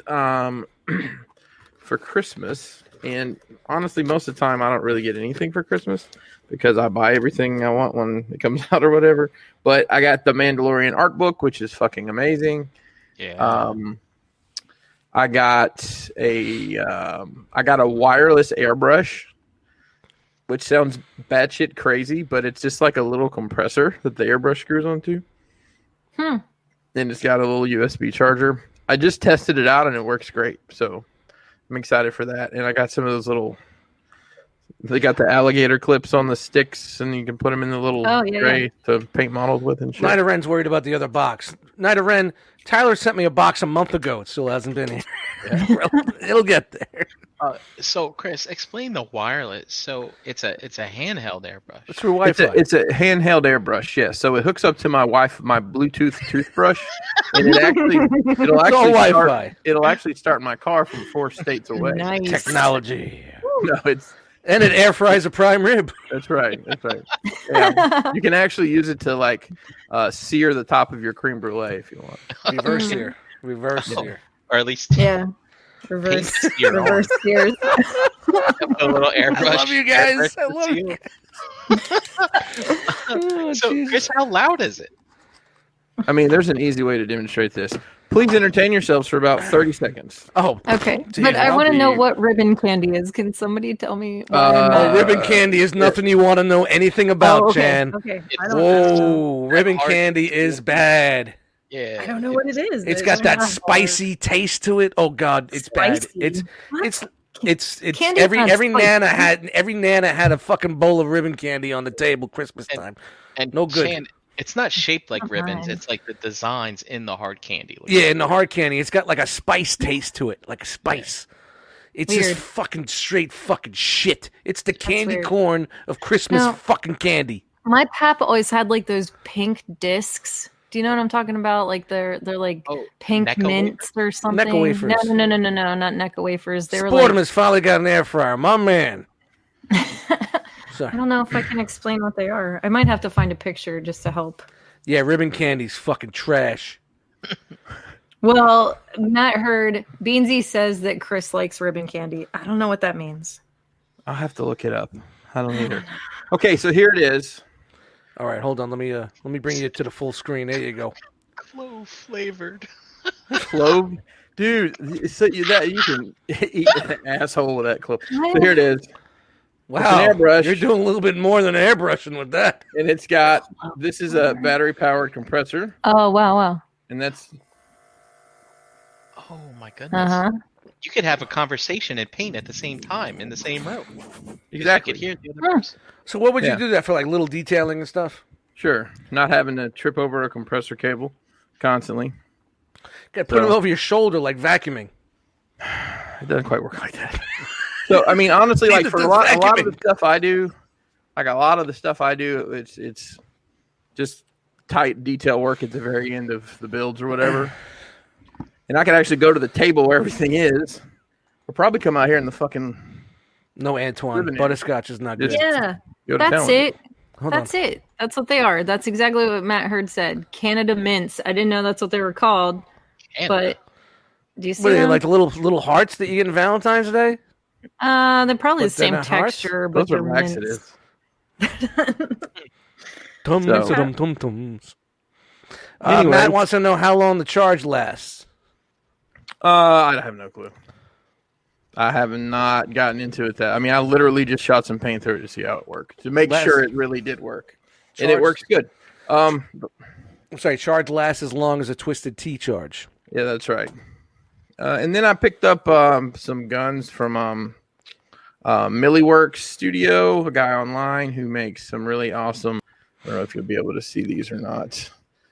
for Christmas, and honestly, most of the time I don't really get anything for Christmas because I buy everything I want when it comes out or whatever. But I got the Mandalorian art book, which is fucking amazing. Yeah. I got a wireless airbrush, which sounds batshit crazy, but it's just like a little compressor that the airbrush screws onto. And it's got a little USB charger. I just tested it out and it works great. So I'm excited for that. And I got some of those little. They got the alligator clips on the sticks, and you can put them in the little tray to paint models with and shit. Knight of Ren's worried about the other box. Knight of Ren, Tyler sent me a box a month ago. It still hasn't been here. It'll get there. So, Chris, explain the wireless. So it's a handheld airbrush. It's through Wi-Fi. It's a handheld airbrush, yes. So it hooks up to my Bluetooth toothbrush, and it'll actually start my car from 4 states away. Nice. Technology. No, And it air fries a prime rib. That's right. Yeah. You can actually use it to like sear the top of your creme brulee if you want. Reverse here. Or at least Yeah. Reverse Paint your gears. a little airbrush. I love you guys. I love you. So, Chris, how loud is it? I mean, there's an easy way to demonstrate this. Please entertain yourselves for about 30 seconds. Oh, Okay, Dude, but I I'll want to be- know what ribbon candy is. Can somebody tell me? ribbon candy is nothing you want to know anything about, okay. Jan. Okay. I don't know. Whoa, ribbon hard. candy is bad. Yeah. I don't know what it is. It's I got don't that know. spicy taste to it. Oh God, it's bad. Spicy? It's Candy's every not spicy. nana had a fucking bowl of ribbon candy on the table Christmas time. And No good. Shan, it's not shaped like Come ribbons. on. It's like the designs in the hard candy. Yeah, in the hard candy, it's got like a spice taste to it, like a spice. It's Weird. just fucking straight fucking shit. It's the candy weird. corn of Christmas No. fucking candy. My pap always had like those pink discs. Do you know what I'm talking about? Like they're like Oh, pink Necco mints or something. Necco wafers. No, not Necco wafers. They were Sportum like has finally got an air fryer, my man. I don't know if I can explain what they are. I might have to find a picture just to help. Yeah, ribbon candy's fucking trash. Well, Matt heard Beansy says that Chris likes ribbon candy. I don't know what that means. I'll have to look it up. I don't either. Okay, so here it is. All right, hold on. Let me bring you to the full screen. There you go. Clove flavored. Clove, dude. So you can eat an asshole with that clove. So here it is. Wow, it's an airbrush. You're doing a little bit more than airbrushing with that. And it's got this is a battery powered compressor. Oh wow. And that's. Oh my goodness. You could have a conversation and paint at the same time in the same room. Exactly. You could hear the other person. So what would you do that for, like little detailing and stuff? Sure. Not having to trip over a compressor cable constantly. Got to put them over your shoulder like vacuuming. It doesn't quite work like that. So, I mean, honestly, like for a lot of the stuff I do, it's just tight detail work at the very end of the builds or whatever. And I could actually go to the table where everything is. We'll probably come out here in the fucking... No, Antoine. Butterscotch is not good. Yeah, that's it. That's it. That's what they are. That's exactly what Matt Heard said. Canada Mints. I didn't know that's what they were called. Canada. But do you see them? Like the little hearts that you get in Valentine's Day? They're probably the same texture, but they're mints. Tums. Matt wants to know how long the charge lasts. I have no clue. I have not gotten into it. I mean, I literally just shot some paint through it to see how it worked, to make sure it really did work. And it works good. I'm sorry, charge lasts as long as a Twisted Tea charge. Yeah, that's right. And then I picked up some guns from Milliworks Studio, a guy online who makes some really awesome. I don't know if you'll be able to see these or not.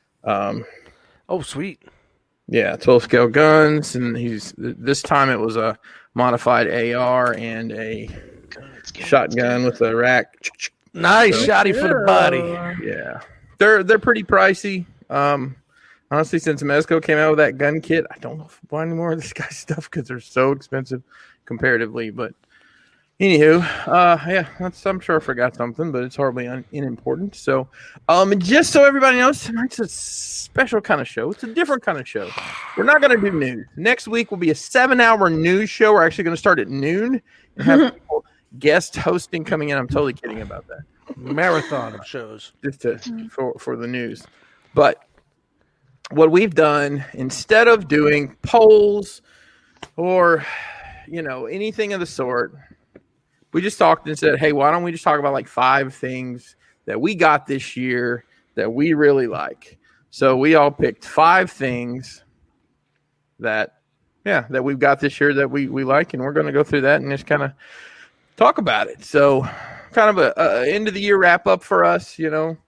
Oh, sweet. Yeah, 12 scale guns, and this time it was a modified AR and a shotgun with a rack. Nice shotty for the body. Yeah, they're pretty pricey. Honestly, since Mezco came out with that gun kit, I don't know if I buy any more of this guy's stuff because they're so expensive comparatively. But anywho, yeah, I'm sure I forgot something, but it's hardly unimportant. So, just so everybody knows, tonight's a special kind of show. It's a different kind of show. We're not going to do news. Next week will be a 7-hour news show. We're actually going to start at noon and have people guest hosting coming in. I'm totally kidding about that. Marathon of shows just for the news. But what we've done, instead of doing polls or anything of the sort, we just talked and said, hey, why don't we just talk about like 5 things that we got this year that we really like. So we all picked 5 things that we've got this year that we like, and we're going to go through that and just kind of talk about it. So kind of a end of the year wrap up for us,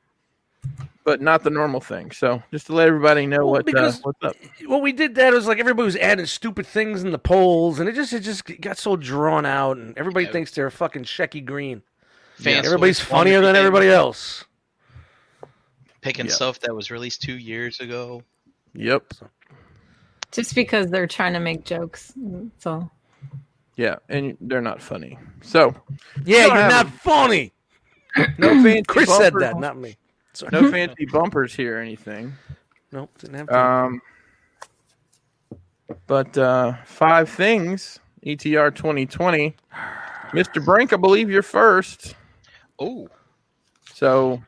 but not the normal thing. So just to let everybody know what's up. What we did that was like everybody was adding stupid things in the polls, and it just got so drawn out, and everybody thinks they're fucking Shecky Green. Everybody's funnier than everybody else. Picking stuff that was released 2 years ago. Yep. Just because they're trying to make jokes. So. Yeah, and they're not funny. So. Yeah, you're not funny. No fancy Chris bumpers. said that, not me. Sorry. No fancy bumpers here or anything. Nope, didn't have to. But 5 things, ETR 2020. Mr. Brink, I believe you're first. Oh. So,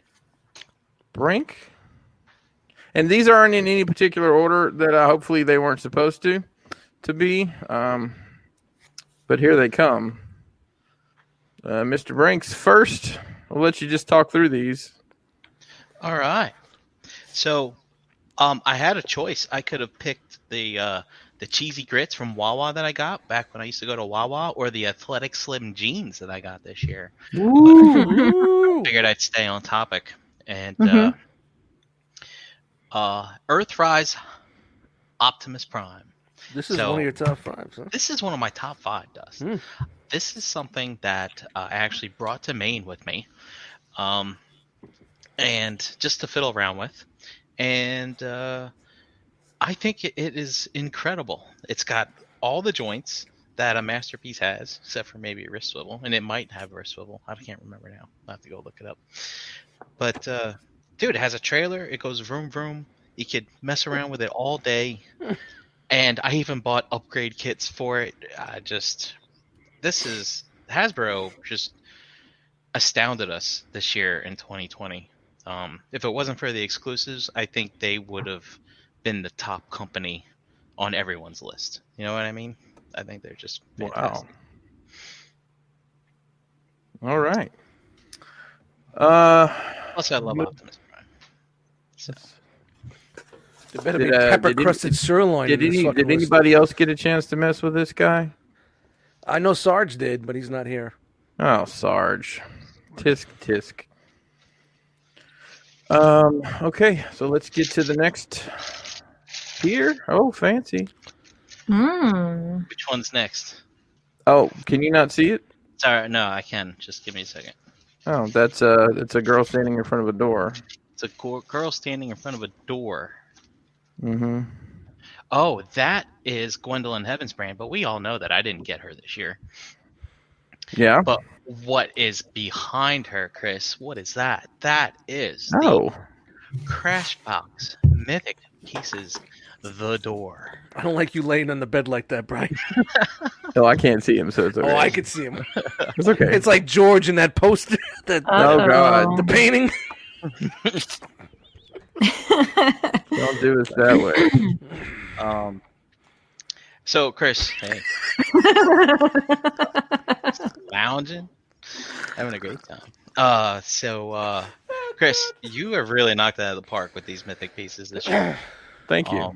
Brink. And these aren't in any particular order that hopefully they weren't supposed to be. But here they come. Mr. Brink's first. I'll let you just talk through these. All right. So, I had a choice. I could have picked the cheesy grits from Wawa that I got back when I used to go to Wawa, or the athletic slim jeans that I got this year. Ooh. Figured I'd stay on topic. And Earthrise Optimus Prime. This is one of your top 5. Huh? This is one of my top 5, Dust. This is something that I actually brought to Maine with me. And just to fiddle around with. And I think it is incredible. It's got all the joints that a Masterpiece has, except for maybe a wrist swivel. And it might have a wrist swivel. I can't remember now. I'll have to go look it up. But Dude, it has a trailer. It goes vroom vroom. You could mess around with it all day. And I even bought upgrade kits for it. Hasbro just astounded us this year in 2020. If it wasn't for the exclusives, I think they would have been the top company on everyone's list. You know what I mean? I think they're just fantastic. Wow. All right. Plus, I love Optimus Prime. So. There better be pepper crusted sirloin. Did anybody else get a chance to mess with this guy? I know Sarge did, but he's not here. Oh, Sarge. Tisk. Okay, so let's get to the next tier. Oh, fancy. Which one's next? Oh, can you not see it? Sorry, no, I can. Just give me a second. Oh, it's a girl standing in front of a door. It's a girl standing in front of a door. Mm-hmm. Oh, that is Gwendolyn Heavensbrand, but we all know that I didn't get her this year. Yeah. But what is behind her, Chris? What is that? That is the Crashbox Mythic Pieces, The Door. I don't like you laying on the bed like that, Brian. No, I can't see him, so it's okay. Oh, I can see him. It's okay. It's like George in that poster. Oh, God. The painting. Don't do us that way. So, Chris, hey. Lounging, having a great time. Chris, you have really knocked it out of the park with these mythic pieces this year. Thank you.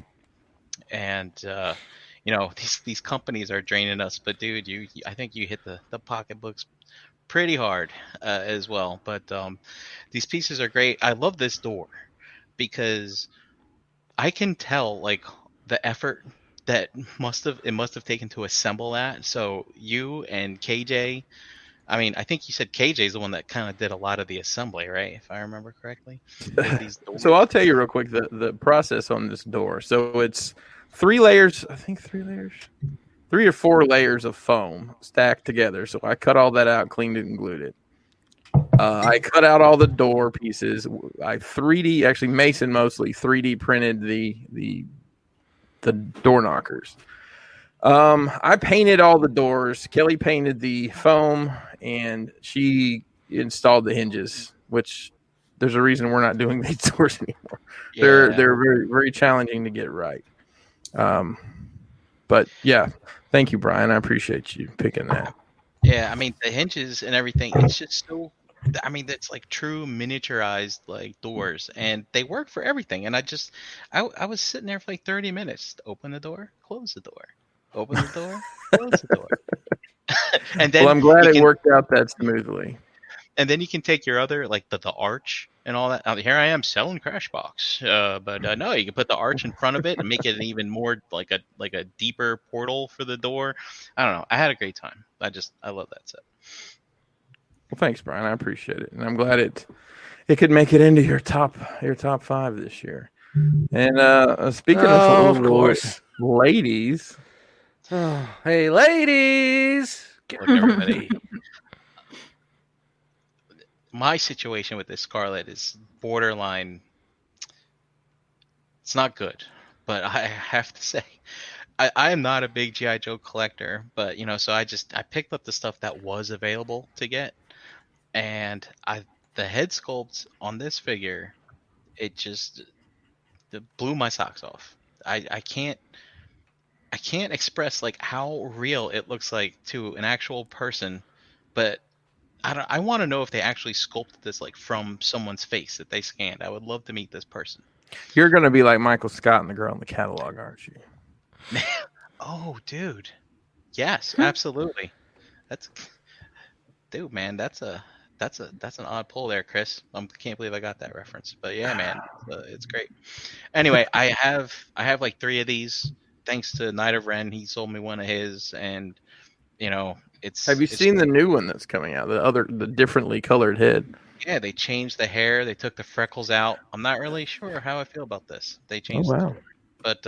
These companies are draining us, but dude, I think you hit the pocketbooks pretty hard as well. But these pieces are great. I love this door because I can tell like the effort that must have taken to assemble that. So you and KJ, I mean, I think you said KJ is the one that kind of did a lot of the assembly, right? If I remember correctly. So I'll tell you real quick the process on this door. So it's 3 layers, I think 3 layers, 3 or 4 layers of foam stacked together. So I cut all that out, cleaned it, and glued it. I cut out all the door pieces. I 3D, actually Mason mostly 3D printed the door knockers. I painted all the doors. Kelly painted the foam, and she installed the hinges, which there's a reason we're not doing these doors anymore. Yeah. They're very, very challenging to get right. But yeah, thank you, Brian. I appreciate you picking that. Yeah, I mean the hinges and everything. It's just so. I mean, it's like true miniaturized like doors, and they work for everything. And I was sitting there for like 30 minutes. Open the door, close the door, open the door, close the door. And then, well, I'm glad it worked out that smoothly. And then you can take your other like the arch and all that. Now, here I am selling Crashbox, but no, you can put the arch in front of it and make it an even more like a deeper portal for the door. I don't know. I had a great time. I love that set. Well, thanks, Brian. I appreciate it, and I'm glad it could make it into your top 5 this year. And speaking of course, ladies. Oh, hey, ladies! Look, everybody. My situation with this Scarlet is borderline. It's not good, but I have to say, I am not a big G.I. Joe collector, but so I picked up the stuff that was available to get. And the head sculpt on this figure, it blew my socks off. I can't express like how real it looks like to an actual person, but I want to know if they actually sculpted this like from someone's face that they scanned. I would love to meet this person. You're gonna be like Michael Scott and the girl in the catalog, aren't you? Oh, dude, yes, absolutely. Dude, man, that's an odd pull there, Chris. I can't believe I got that reference. But yeah, man, it's great. Anyway, I have like 3 of these. Thanks to Night of Ren, he sold me one of his, and it's. Have you seen the new one that's coming out? The differently colored head. Yeah, they changed the hair. They took the freckles out. I'm not really sure how I feel about this. They changed. Oh, wow. But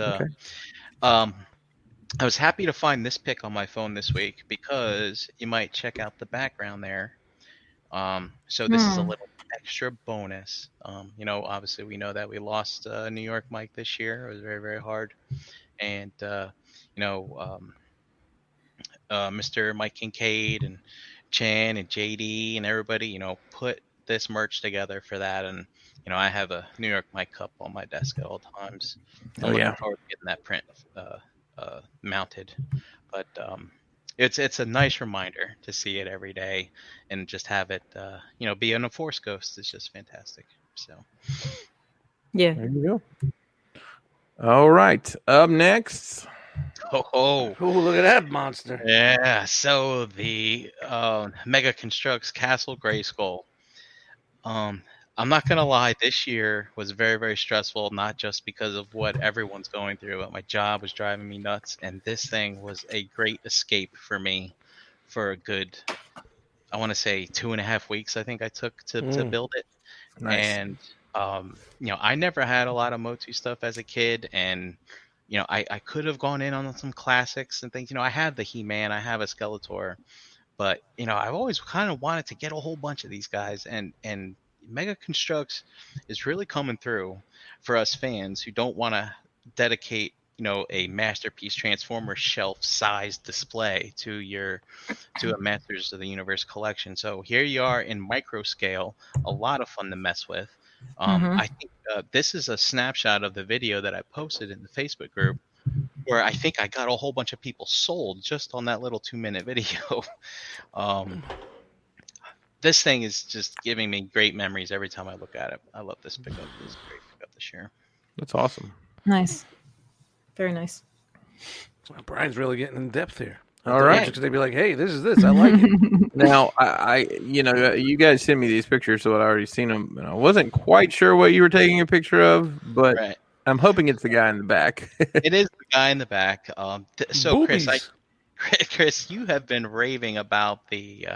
I was happy to find this pic on my phone this week because you might check out the background there. So this is a little extra bonus. Obviously we know that we lost New York Mike this year. It was very, very hard. And, Mr. Mike Kincaid and Chan and JD and everybody, put this merch together for that. And, I have a New York Mike cup on my desk at all times. I'm looking forward to getting that print mounted. But it's a nice reminder to see it every day and just have it, be in a Force Ghost. It's just fantastic. So, yeah. There you go. All right. Up next. Oh, look at that monster. Yeah. So the Mega Construx Castle Grayskull. I'm not going to lie, this year was very, very stressful, not just because of what everyone's going through, but my job was driving me nuts. And this thing was a great escape for me for a good, I want to say 2.5 weeks, I think I took to build it. Nice. And, I never had a lot of Motu stuff as a kid. And, I could have gone in on some classics and things. I have the He-Man, I have a Skeletor. But, I've always kind of wanted to get a whole bunch of these guys. And Mega Construx is really coming through for us fans who don't want to dedicate, a Masterpiece Transformer shelf-sized display to a Masters of the Universe collection. So here you are in micro scale, a lot of fun to mess with. I think this is a snapshot of the video that I posted in the Facebook group, where I think I got a whole bunch of people sold just on that little 2-minute video. This thing is just giving me great memories every time I look at it. I love this pickup. This is a great pickup this year. That's awesome. Nice. Very nice. Well, Brian's really getting in depth here. All right. Because they'd be like, hey, this is this. I like it. Now, I you guys sent me these pictures, so I'd already seen them. And I wasn't quite sure what you were taking a picture of, but Right. I'm hoping it's the guy in the back. It is the guy in the back. So, Boobies. Chris, you have been raving about the...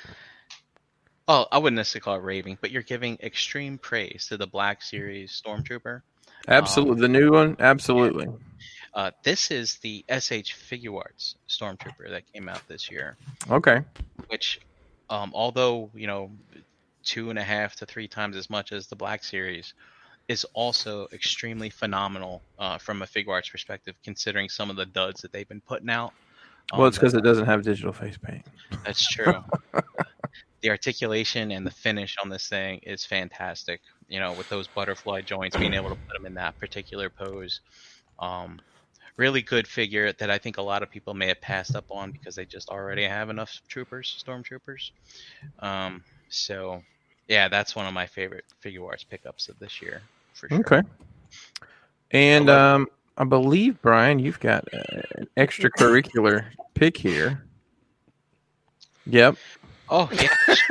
I wouldn't necessarily call it raving, but you're giving extreme praise to the Black Series Stormtrooper. Absolutely. The new one? Absolutely. This is the SH Figuarts Stormtrooper that came out this year. Okay. Which, although, 2.5 to 3 times as much as the Black Series, is also extremely phenomenal from a Figuarts perspective, considering some of the duds that they've been putting out. Well, it's because it doesn't have digital face paint. That's true. The articulation and the finish on this thing is fantastic. With those butterfly joints, being able to put them in that particular pose. Really good figure that I think a lot of people may have passed up on because they just already have enough stormtroopers. So, yeah, that's one of my favorite Figuarts pickups of this year, for sure. Okay. And I believe, Brian, you've got an extracurricular pick here. Yep. Oh, yeah.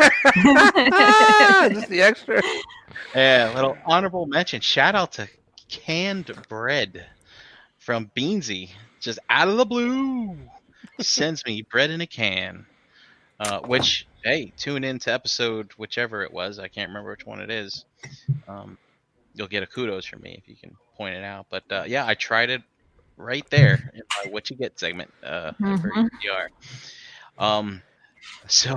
Just the extra. Yeah, little honorable mention. Shout out to Canned Bread from Beansy. Just out of the blue. Sends me bread in a can. Which, hey, tune in to episode whichever it was. I can't remember which one it is. You'll get a kudos from me if you can point it out. But, yeah, I tried it right there in my What You Get segment for EPR. So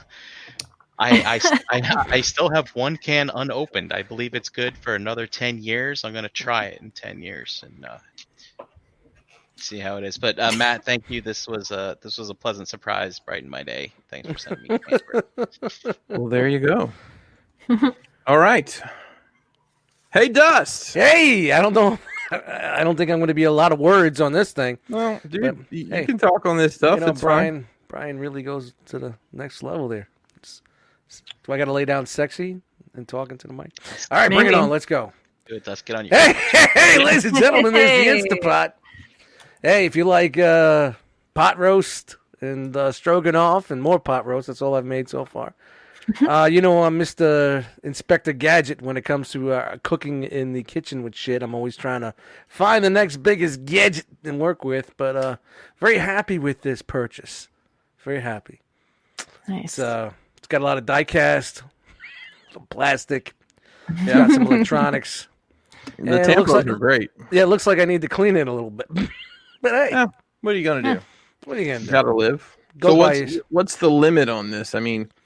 I still have one can unopened. I believe it's good for another 10 years. I'm going to try it in 10 years and see how it is. But Matt, thank you. This was a pleasant surprise, brightened my day. Thanks for sending me. Well, there you go. All right. Hey, Dust. Hey, I don't know. I don't think I'm going to be a lot of words on this thing. Well, dude, But, you hey, can talk on this stuff. It's fine. Brian really goes to the next level there. Do I got to lay down sexy and talking to the mic? All right, bring it on. Let's go. Good. Let's get on your. Hey, ladies and gentlemen, there's the Instapot. Hey, if you like pot roast and stroganoff and more pot roast, that's all I've made so far. I'm Mr. Inspector Gadget when it comes to cooking in the kitchen with shit. I'm always trying to find the next biggest gadget and work with, but very happy with this purchase. Very happy. Nice. It's got a lot of die cast, some plastic, got some electronics. The tampons are great. Yeah, it looks like I need to clean it a little bit. But hey, Yeah. What are you gonna do? what are you going to do? Gotta live. Go So buy what's the limit on this? I mean,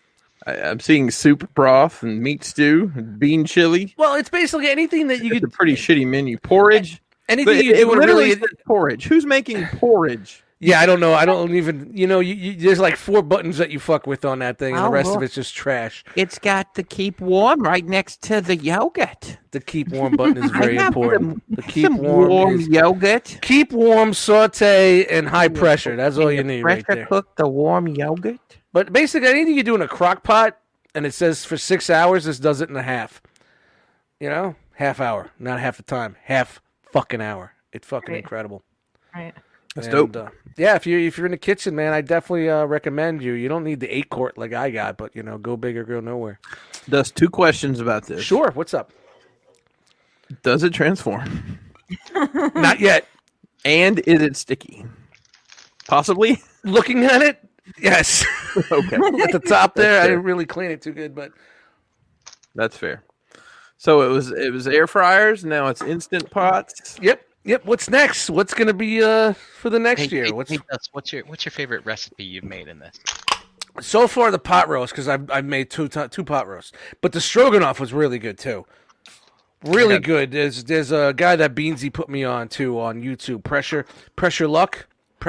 I'm seeing soup broth and meat stew, and bean chili. Well, it's basically anything that you It's could. a pretty shitty menu. Porridge. Anything But you do in literally really. says porridge. Who's making porridge? Yeah, I don't know. I don't even. You there's like 4 buttons that you fuck with on that thing, and the rest of it's just trash. It's got the keep warm right next to the yogurt. The keep warm button is very important. The keep Some warm is, yogurt. keep warm, saute, and high pressure. That's all you need right there. Cook the warm yogurt. But basically, anything you do in a crock pot, and it says for 6 hours, this does it in a half. Half hour, not half the time, half fucking hour. It's fucking incredible. Right. That's dope. Yeah, if you're in the kitchen, man, I definitely recommend you. You don't need the 8-quart like I got, but go big or go nowhere. Does 2 questions about this. Sure. What's up? Does it transform? Not yet. And is it sticky? Possibly. Looking at it, yes. Okay. At the top there, That's I fair. didn't really clean it too good, but That's fair. So it was air fryers. Now it's instant pots. yep. What's next? What's gonna be for the next year? Hey, Dust, what's your favorite recipe you've made in this? So far the pot roast, because I've made two pot roasts, but the stroganoff was really good too. Really good. There's a guy that Beansy put me on too on YouTube. Pressure Luck.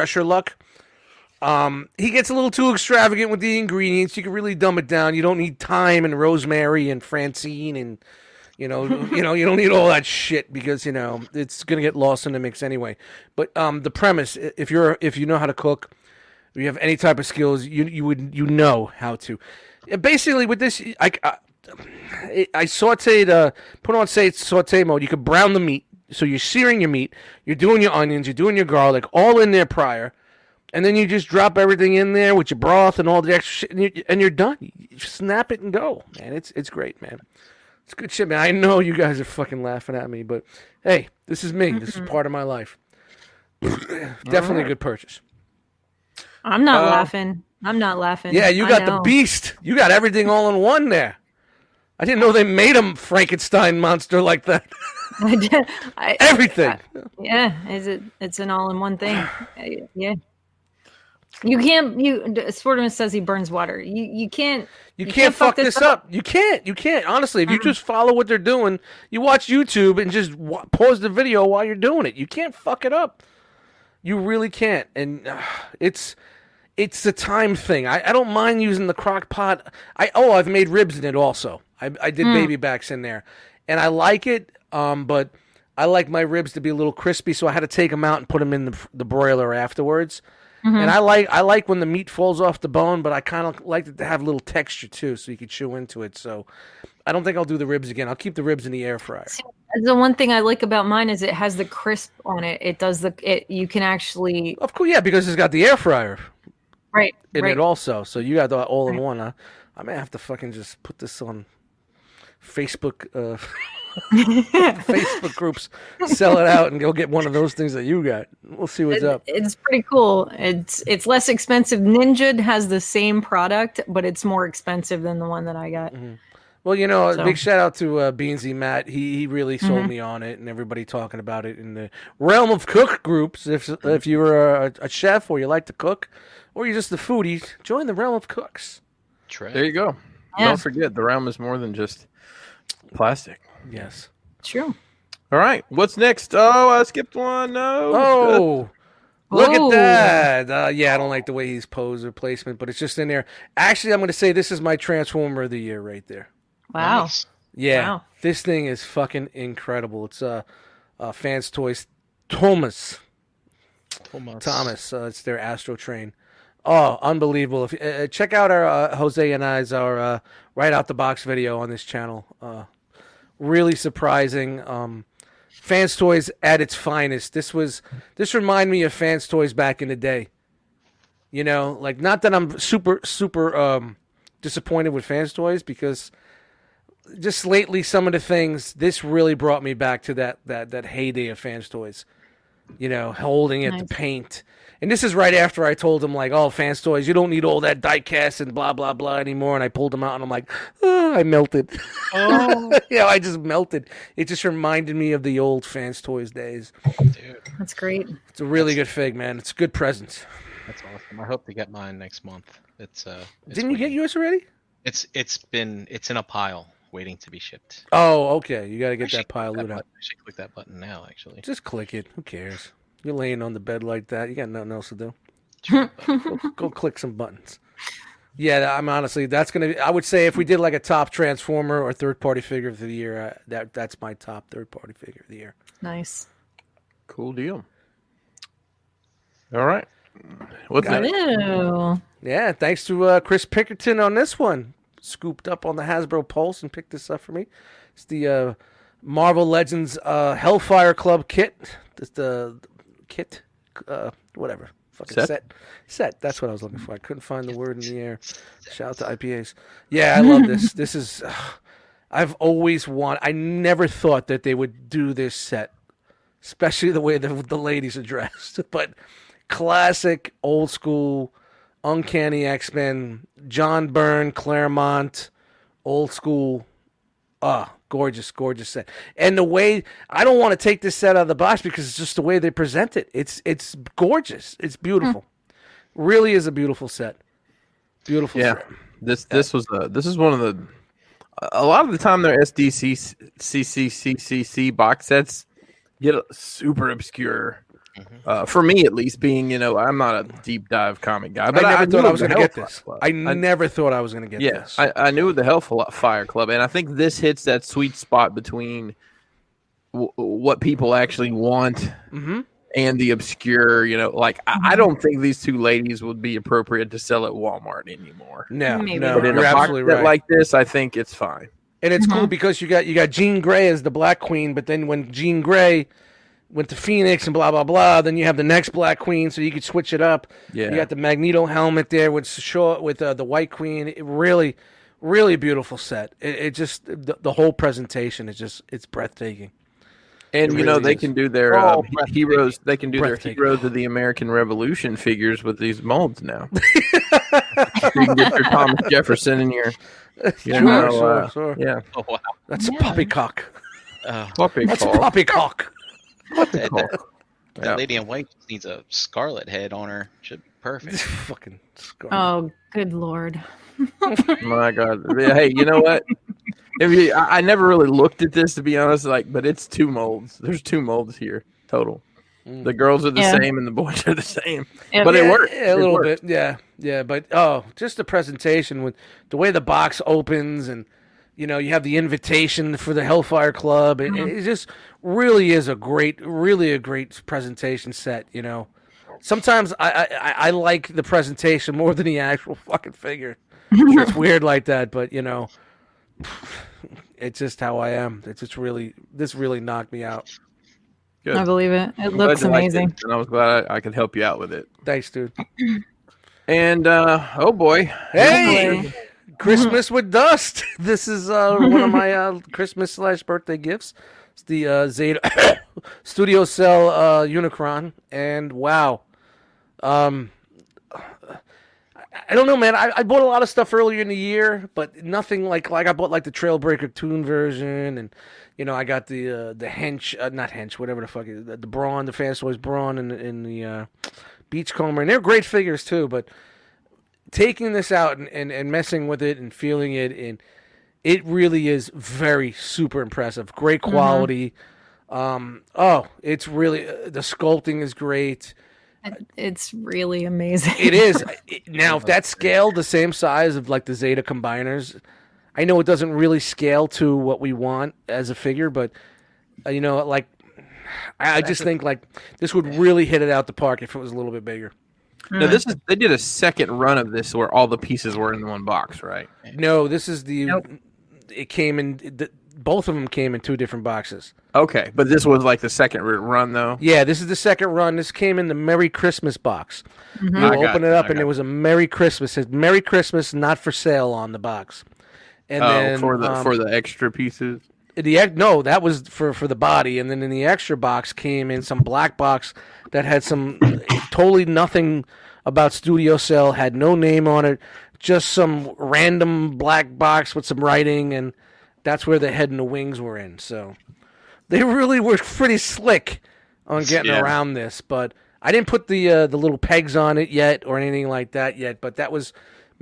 He gets a little too extravagant with the ingredients. You can really dumb it down. You don't need thyme and rosemary and Francine and you don't need all that shit because it's gonna get lost in the mix anyway. But the premise, if you know how to cook, if you have any type of skills, you know how to. Basically, with this, I sauteed, put on saute mode. You could brown the meat, so you're searing your meat, you're doing your onions, you're doing your garlic, all in there prior, and then you just drop everything in there with your broth and all the extra shit, and you're done. You just snap it and go, man. It's great, man. It's good shit, man. I know you guys are fucking laughing at me, but hey, this is me. This is part of my life. Definitely a good purchase. I'm not laughing. I'm not laughing. Yeah, you got the beast. You got everything all in one there. I didn't know they made him Frankenstein monster like that. Everything. It's an all-in-one thing. Yeah. You can't. Sportman says he burns water. You can't. You can't fuck this up. You can't. Honestly, if you just follow what they're doing, you watch YouTube and just pause the video while you're doing it. You can't fuck it up. You really can't. And it's a time thing. I don't mind using the crock pot. I've made ribs in it also. I did baby backs in there, and I like it. But I like my ribs to be a little crispy, so I had to take them out and put them in the broiler afterwards. Mm-hmm. And I like when the meat falls off the bone, but I kind of like it to have a little texture too, so you can chew into it. So I don't think I'll do the ribs again. I'll keep the ribs in the air fryer. The one thing I like about mine is it has the crisp on it. It does you can actually. Of course, yeah, because it's got the air fryer. Right. In it also, so you got the all in one. I may have to fucking just put this on Facebook. Facebook groups, sell it out and go get one of those things that you got. We'll see what's up. It's pretty cool. It's less expensive. Ninja has the same product, but it's more expensive than the one that I got. Mm-hmm. Well, big shout out to Beansy Matt. He really sold me on it, and everybody talking about it in the realm of cook groups. If you're a chef or you like to cook, or you're just a foodie, join the realm of cooks. There you go. Yeah. Don't forget, the realm is more than just plastic. Yes. True. All right. What's next? Oh, I skipped one. No. Oh, look at that. Yeah, I don't like the way he's posed or placement, but it's just in there. Actually, I'm going to say this is my Transformer of the year right there. Wow. Nice. Yeah. Wow. This thing is fucking incredible. It's Fans Toys Thomas. It's their Astro Train. Oh, unbelievable. If check out our Jose and I's right out the box video on this channel. Really surprising. Fans Toys at its finest. This reminded me of Fans Toys back in the day. Not that I'm super disappointed with Fans Toys, because just lately some of the things, this really brought me back to that heyday of Fans Toys. Holding it, the paint. And this is right after I told him, Fans Toys, you don't need all that die cast and blah, blah, blah anymore. And I pulled them out, and I'm like, I melted. Oh. I just melted. It just reminded me of the old Fans Toys days. Dude, That's great. It's a really good fig, man. It's a good presents. that's awesome. I hope to get mine next month. It's Didn't you get yours already? It's in a pile waiting to be shipped. Oh, okay. You got to get that pile loot out. I should click that button now, actually. Just click it. Who cares? You're laying on the bed like that. You got nothing else to do. Go click some buttons. Yeah, I'm honestly, that's going to be, I would say if we did like a top Transformer or third-party figure of the year, that's my top third-party figure of the year. Nice. Cool deal. All right. What's Got next? Ew. Yeah, thanks to Chris Pickerton on this one. Scooped up on the Hasbro Pulse and picked this up for me. It's the Marvel Legends Hellfire Club kit. It's the kit, whatever. Fucking set. That's what I was looking for. I couldn't find the word in the air. Shout out to IPAs. Yeah, I love this. This is. I've always I never thought that they would do this set, especially the way the ladies are dressed. But classic, old school, Uncanny X-Men, John Byrne, Claremont, old school. Gorgeous set. And the way, I don't want to take this set out of the box because it's just the way they present it. It's gorgeous. It's beautiful. Really is a beautiful set. Beautiful set. This is one of the, a lot of the time their SDCCCCC box sets get super obscure. For me, at least, being, I'm not a deep dive comic guy, but I never thought I was going to get this. I never thought I was going to get this. I knew the Hellfire Club, and I think this hits that sweet spot between what people actually want and the obscure. I don't think these two ladies would be appropriate to sell at Walmart anymore. No, Maybe. But in you're a box absolutely set right. like this, I think it's fine. And it's cool because you got Jean Grey as the Black Queen, but then when Jean Grey went to Phoenix and blah blah blah, then you have the next Black Queen, so you could switch it up. Yeah, you got the Magneto helmet there with the White Queen. It really, really beautiful set. It just the whole presentation is it's breathtaking. And really they is. can do their heroes. They can do their heroes of the American Revolution figures with these molds now. You can get your Thomas Jefferson and your, Sure. yeah. Oh wow. That's poppycock. Puppy That's call. poppycock. That lady in white just needs a scarlet head on her. Should be perfect. Fucking scar. Oh, good lord. My God. Hey, you know what? I never really looked at this, to be honest. But it's two molds. There's two molds here total. The girls are the same and the boys are the same. Yeah. But it worked. A little bit. Yeah. But just the presentation with the way the box opens and. You have the invitation for the Hellfire Club. It just really is a great presentation set. Sometimes I like the presentation more than the actual fucking figure. Sure, it's weird like that, but it's just how I am. This really knocked me out. Good. I believe it. It I'm looks glad you liked amazing. it, and I was glad I could help you out with it. Thanks, dude. And oh boy, Hey. Christmas with Dust. This is one of my Christmas/birthday gifts. It's the Zeta Studio Cell Unicron, and wow, I don't know, man. I bought a lot of stuff earlier in the year, but nothing like I bought like the Trailbreaker Toon version, and I got the Hench, not Hench, whatever the fuck it is, the Brawn, the Fantasy Brawn, and the Beachcomber, and they're great figures too, but. Taking this out and messing with it and feeling it, and it really is very super impressive. Great quality. It's really the sculpting is great. It's really amazing. It is. Now, if that's scaled the same size of like the Zeta Combiners, I know it doesn't really scale to what we want as a figure, but I just think like this would really hit it out the park if it was a little bit bigger. Now they did a second run of this where all the pieces were in one box, right? No, this is the. Nope. It came in. Both of them came in two different boxes. Okay, but this was like the second run, though. Yeah, this is the second run. This came in the Merry Christmas box. You open it up, and it was a Merry Christmas. It says Merry Christmas, not for sale on the box. And then for the extra pieces. No, that was for the body, and then in the extra box came in some black box that had some totally nothing about Studio Cell, had no name on it, just some random black box with some writing, and that's where the head and the wings were in. So they really were pretty slick on getting around this, but I didn't put the little pegs on it yet or anything like that yet, but that was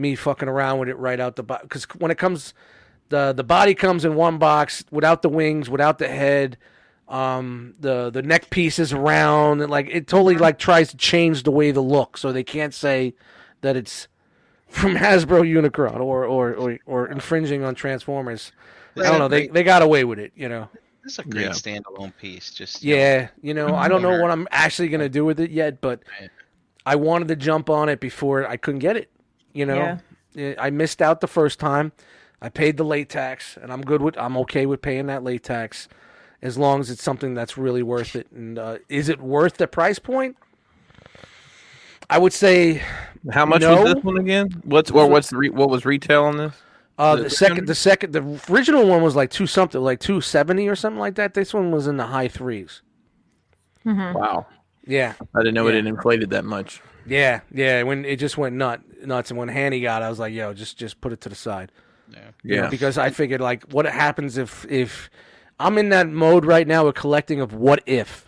me fucking around with it right out the box. Because when it comes, the body comes in one box without the wings, without the head. The neck piece is round, and like it totally like tries to change the way the look, so they can't say that it's from Hasbro Unicron or infringing on Transformers. I don't know. They got away with it, you know. This is a great standalone piece. Just I don't know what I'm actually gonna do with it yet, but I wanted to jump on it before I couldn't get it. You know, I missed out the first time. I paid the late tax, and I'm okay with paying that late tax. As long as it's something that's really worth it. And is it worth the price point? I would say how much was this one again? What was retail on this? The original one was like $270 or something like that. This one was in the high threes. Mm-hmm. Wow. Yeah. I didn't know it had inflated that much. Yeah. When it just went nuts, and when Hanny got it, I was like, yo, just put it to the side. Yeah. You know, because I figured like what happens if I'm in that mode right now of collecting of what if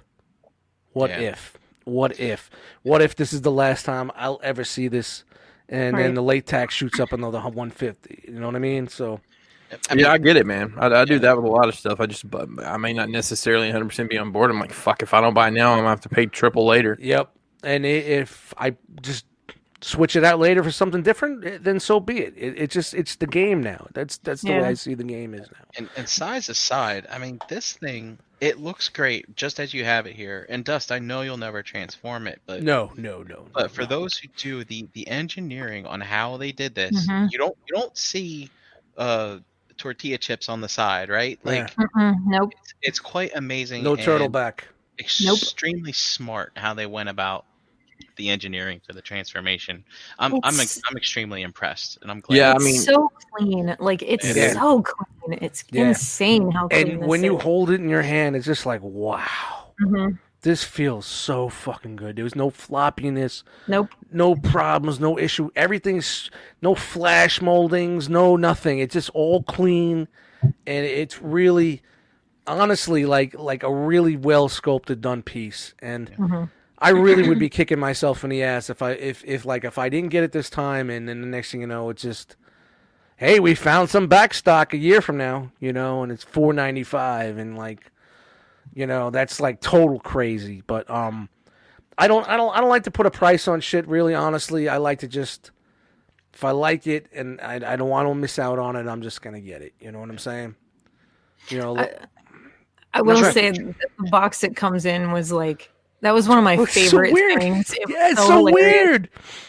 this is the last time I'll ever see this, and then the late tax shoots up another 150. You know what I mean? So, I get it, man. I do that with a lot of stuff. I may not necessarily 100% be on board. I'm like, fuck, if I don't buy now, I'm gonna have to pay triple later. Yep. And if I just switch it out later for something different, then so be it. It's the game now. That's the way I see the game is now. And size aside, I mean, this thing, it looks great just as you have it here. And Dust, I know you'll never transform it, but no. But for those who do the engineering on how they did this, you don't see tortilla chips on the side, right? Like, nope. It's quite amazing. No turtleback. Extremely smart how they went about the engineering for the transformation. I'm extremely impressed, and I'm glad. Yeah, it's so clean. Like it's so clean. It's insane how clean. And when you hold it in your hand, it's just like wow. This feels so fucking good. There was no floppiness. Nope. No problems. No issue. Everything's no flash moldings. No nothing. It's just all clean, and it's really, honestly, like a really well sculpted done piece. And I really would be kicking myself in the ass if I didn't get it this time, and then the next thing you know, it's just, hey, we found some back stock a year from now, you know, and it's $4.95, and like, you know, that's like total crazy. But I don't like to put a price on shit. Really, honestly, I like to just, if I like it and I don't want to miss out on it, I'm just gonna get it. You know what I'm saying? You know, I will say the box it comes in was like. That was one of my favorite things. It's so weird.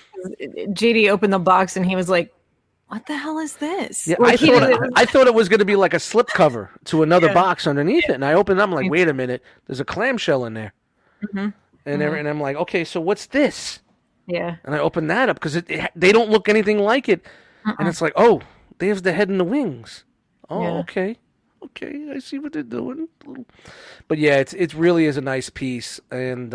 JD opened the box and he was like, "What the hell is this?" Yeah, I thought it was going to be like a slip cover to another box underneath it, and I opened it up. I'm like, "Wait a minute, there's a clamshell in there." And I'm like, "Okay, so what's this?" Yeah. And I opened that up because they don't look anything like it, and it's like, "Oh, they have the head and the wings." Oh, okay. Okay, I see what they're doing. But yeah, it really is a nice piece, and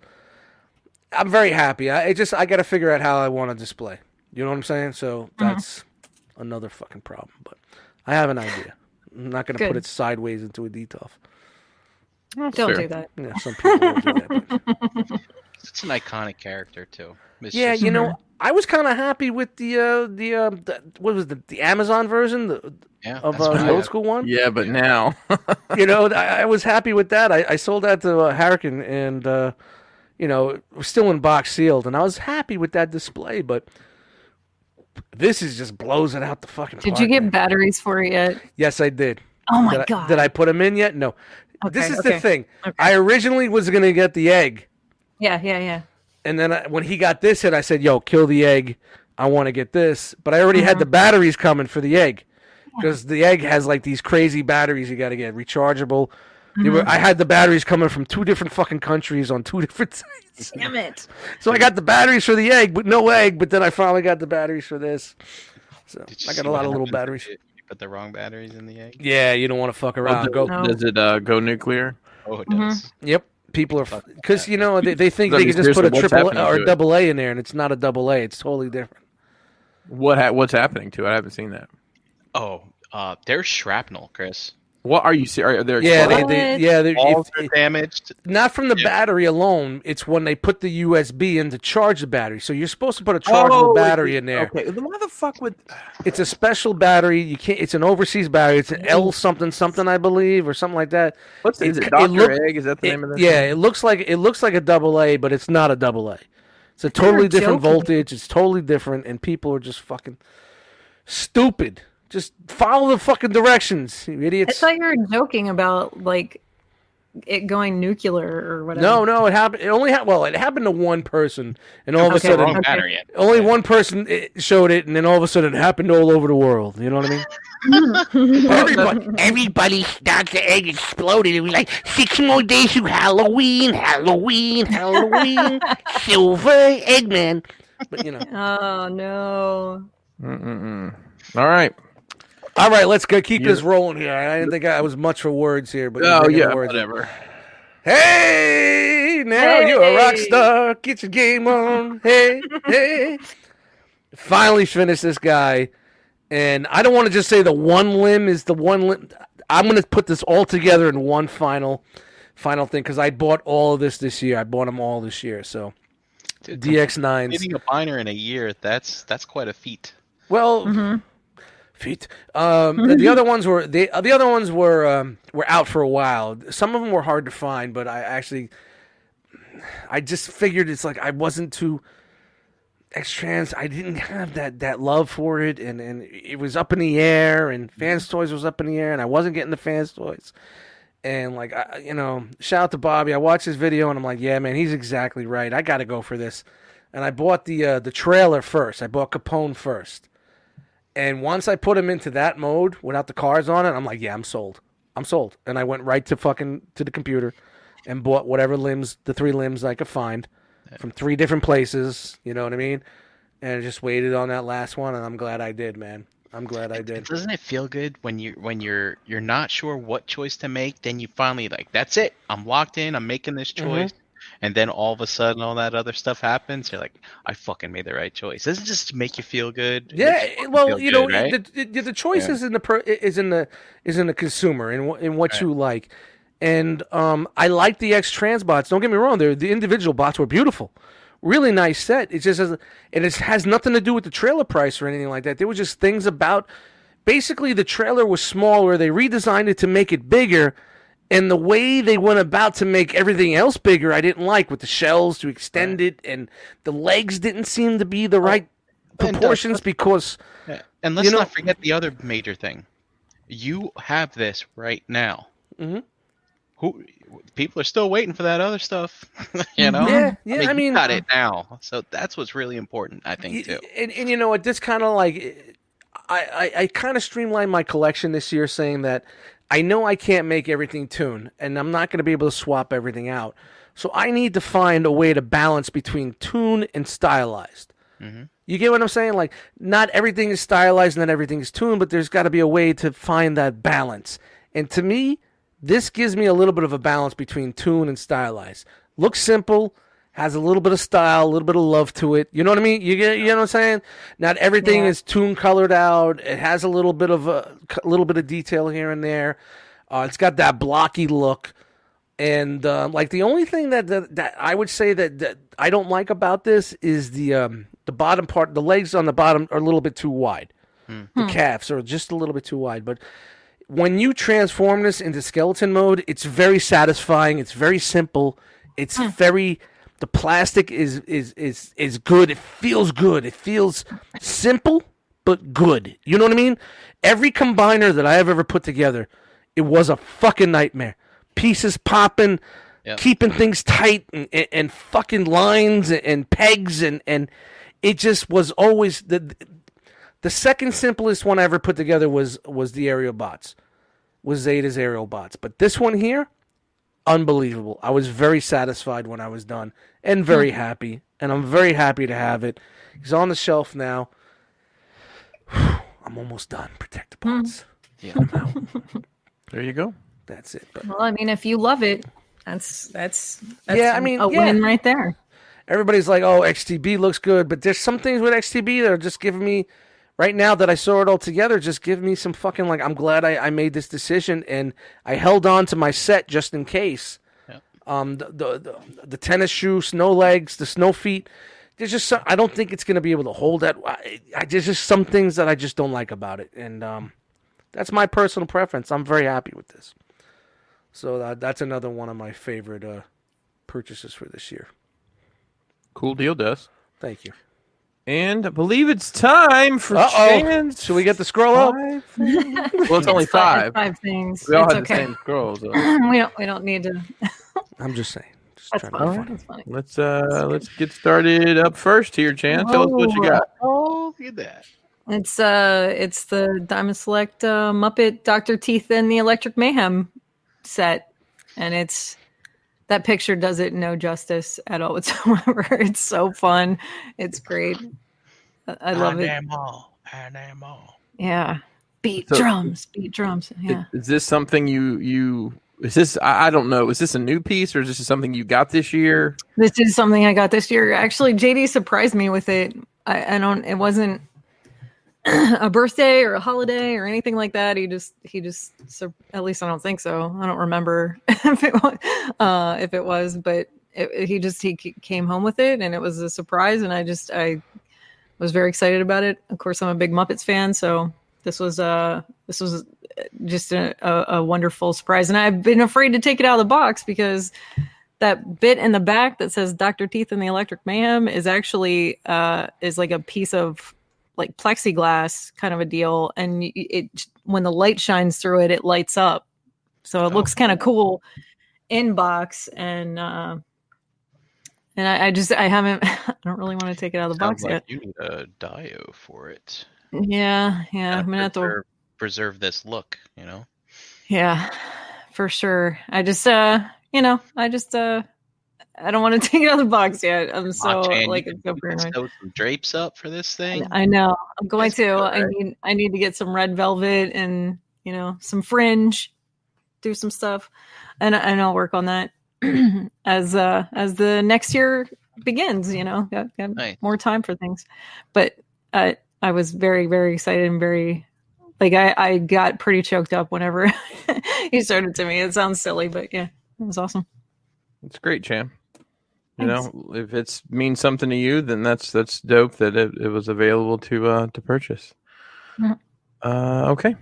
I'm very happy. I got to figure out how I want to display. You know what I'm saying? So that's another fucking problem. But I have an idea. I'm not going to put it sideways into a DTOF. Don't do that. Yeah, some people will do that. But... It's an iconic character too. You know, I was kind of happy with the what was the Amazon version of the old school one. Yeah, but now, you know, I was happy with that. I sold that to Harrican, and you know, it was still in box sealed, and I was happy with that display. But this just blows it out the fucking. Did you get batteries for it yet? Yes, I did. Oh my god! Did I put them in yet? No. Okay, this is the thing. Okay. I originally was going to get the egg. Yeah. And then when he got this hit, I said, "Yo, kill the egg. I want to get this." But I already had the batteries coming for the egg, because the egg has like these crazy batteries you got to get rechargeable. I had the batteries coming from 2 different fucking countries on 2 different sites. Damn it! So I got the batteries for the egg, but no egg. But then I finally got the batteries for this. So I got a lot of little batteries. You put the wrong batteries in the egg. Yeah, you don't want to fuck around. Does it go nuclear? Oh, it does. Yep. People are because you know they think they can just put a triple or a double A in there, and it's not a double A. It's totally different. What's happening to it? I haven't seen that. Oh, there's shrapnel, Chris. What are you serious? Are there Walls are damaged. Not from the battery alone. It's when they put the USB in to charge the battery. So you're supposed to put a chargeable battery in there. Okay, then why the fuck would? It's a special battery. You can't. It's an overseas battery. It's an L something, I believe, or something like that. Is it Dr. Egg? Is that the name of this? Yeah, it looks like a AA, but it's not a AA. It's a totally different voltage. It's totally different, and people are just fucking stupid. Just follow the fucking directions, you idiots. I thought you were joking about like it going nuclear or whatever. No, it happened. It only it happened to one person, and all of a sudden, only one person showed it, and then all of a sudden, it happened all over the world. You know what I mean? Everybody, Dr. Egg exploded. It was like 6 more days to Halloween, Silver Eggman. But you know. Oh no. All right, let's go. Keep this rolling here. I didn't think I was much for words here, but whatever. Hey, now you're a rock star. Get your game on. Hey. Finally finished this guy, and I don't want to just say the one limb is the one limb. I'm going to put this all together in one final thing because I bought all of this year. I bought them all this year. So DX9s. Getting a binder in a year, that's quite a feat. Well. Feet. The other ones were out for a while. Some of them were hard to find, but I just figured it's like I wasn't too X-Trans. I didn't have that love for it, and it was up in the air, and Fans Toys was up in the air, and I wasn't getting the Fans Toys. And like shout out to Bobby. I watched his video, and I'm like, yeah, man, he's exactly right. I got to go for this. And I bought the trailer first. I bought Capone first. And once I put him into that mode without the cars on it, I'm like, yeah, I'm sold. And I went right to the computer and bought whatever limbs, the 3 limbs I could find from 3 different places. You know what I mean? And I just waited on that last one, and I'm glad I did, man. I'm glad I did. Doesn't it feel good when you're not sure what choice to make? Then you finally that's it. I'm locked in. I'm making this choice. Mm-hmm. And then all of a sudden, all that other stuff happens. You're like, I fucking made the right choice. Doesn't it just make you feel good? Yeah, well, you know, right? the choice is in the consumer in what you like. And I like the X-Trans bots. Don't get me wrong; the individual bots were beautiful, really nice set. It just has nothing to do with the trailer price or anything like that. There were just things about. Basically, the trailer was smaller. They redesigned it to make it bigger. And the way they went about to make everything else bigger, I didn't like, with the shells to extend it, and the legs didn't seem to be the right proportions because... And let's not forget the other major thing. You have this right now. Mm-hmm. People are still waiting for that other stuff, you know? Yeah, I mean, you got it now. So that's what's really important, I think, too. And you know what, this kind of like... I kind of streamlined my collection this year, saying that I know I can't make everything tune, and I'm not going to be able to swap everything out. So I need to find a way to balance between tune and stylized. Mm-hmm. You get what I'm saying? Like, not everything is stylized and not everything is tuned, but there's got to be a way to find that balance. And to me, this gives me a little bit of a balance between tune and stylized. Looks simple, has a little bit of style, a little bit of love to it. You know what I mean? You know what I'm saying? Not everything is tune colored out. It has a little bit of detail here and there. It's got that blocky look. And like the only thing that I would say that I don't like about this is the bottom part. The legs on the bottom are a little bit too wide. The calves are just a little bit too wide. But when you transform this into skeleton mode, it's very satisfying. It's very simple. It's very... The plastic is good. It feels good. It feels simple, but good. You know what I mean? Every combiner that I have ever put together, it was a fucking nightmare. Pieces popping, keeping things tight, and fucking lines and pegs, and it just was always the second simplest one I ever put together was the aerial bots, was Zeta's aerial bots. But this one here, unbelievable. I was very satisfied when I was done and very happy, and I'm very happy to have it. He's on the shelf now. I'm almost done. Protectabots. Yeah. There you go. That's it. But, well, I mean, if you love it, that's I mean, a win right there. Everybody's like, oh, XTB looks good, but there's some things with XTB that are just giving me right now that I saw it all together, just give me some fucking I'm glad I made this decision and I held on to my set just in case. Yep. The tennis shoe, snow legs, the snow feet. There's just I don't think it's going to be able to hold that. There's just some things that I just don't like about it, and that's my personal preference. I'm very happy with this. So that's another one of my favorite purchases for this year. Cool deal, Dust. Thank you. And I believe it's time for Chance. Should we get the scroll up? Well, it's only five. Five things. We all It's had okay. the same scrolls. We don't need to. I'm just saying. That's fine. That's funny. Let's get started up first here, Chance. Tell us what you got. Oh, look at that. It's the Diamond Select Muppet Dr. Teeth and the Electric Mayhem set, and that picture does it no justice at all whatsoever. It's so fun. It's great. I love it. Animal. Yeah. Beat drums. Yeah. Is this something you is this? I don't know. Is this a new piece or is this something you got this year? This is something I got this year. Actually, JD surprised me with it. It wasn't a birthday or a holiday or anything like that. He just at least I don't think so. I don't remember if it was, but he came home with it and it was a surprise. And I was very excited about it. Of course, I'm a big Muppets fan. So this was just a wonderful surprise. And I've been afraid to take it out of the box because that bit in the back that says Dr. Teeth and the Electric Mayhem is actually is like a piece of like plexiglass kind of a deal, and it when the light shines through it, it lights up, so it looks kind of cool in box. And I don't really want to take it out of the box yet. You need a dio for it. Yeah, I'm gonna have to preserve this look. Yeah, for sure. I don't want to take it out of the box yet. I'm so I'm so paranoid. Sew some drapes up for this thing. I know. I'm going That's to. cool, I need to get some red velvet and some fringe, do some stuff, and I'll work on that as the next year begins. Got nice. More time for things, but I was very, very excited and very I got pretty choked up whenever he showed it to me. It sounds silly, but yeah, it was awesome. It's great, Cham. Thanks. If it means something to you, then that's dope that it was available to purchase. Mm-hmm. Okay.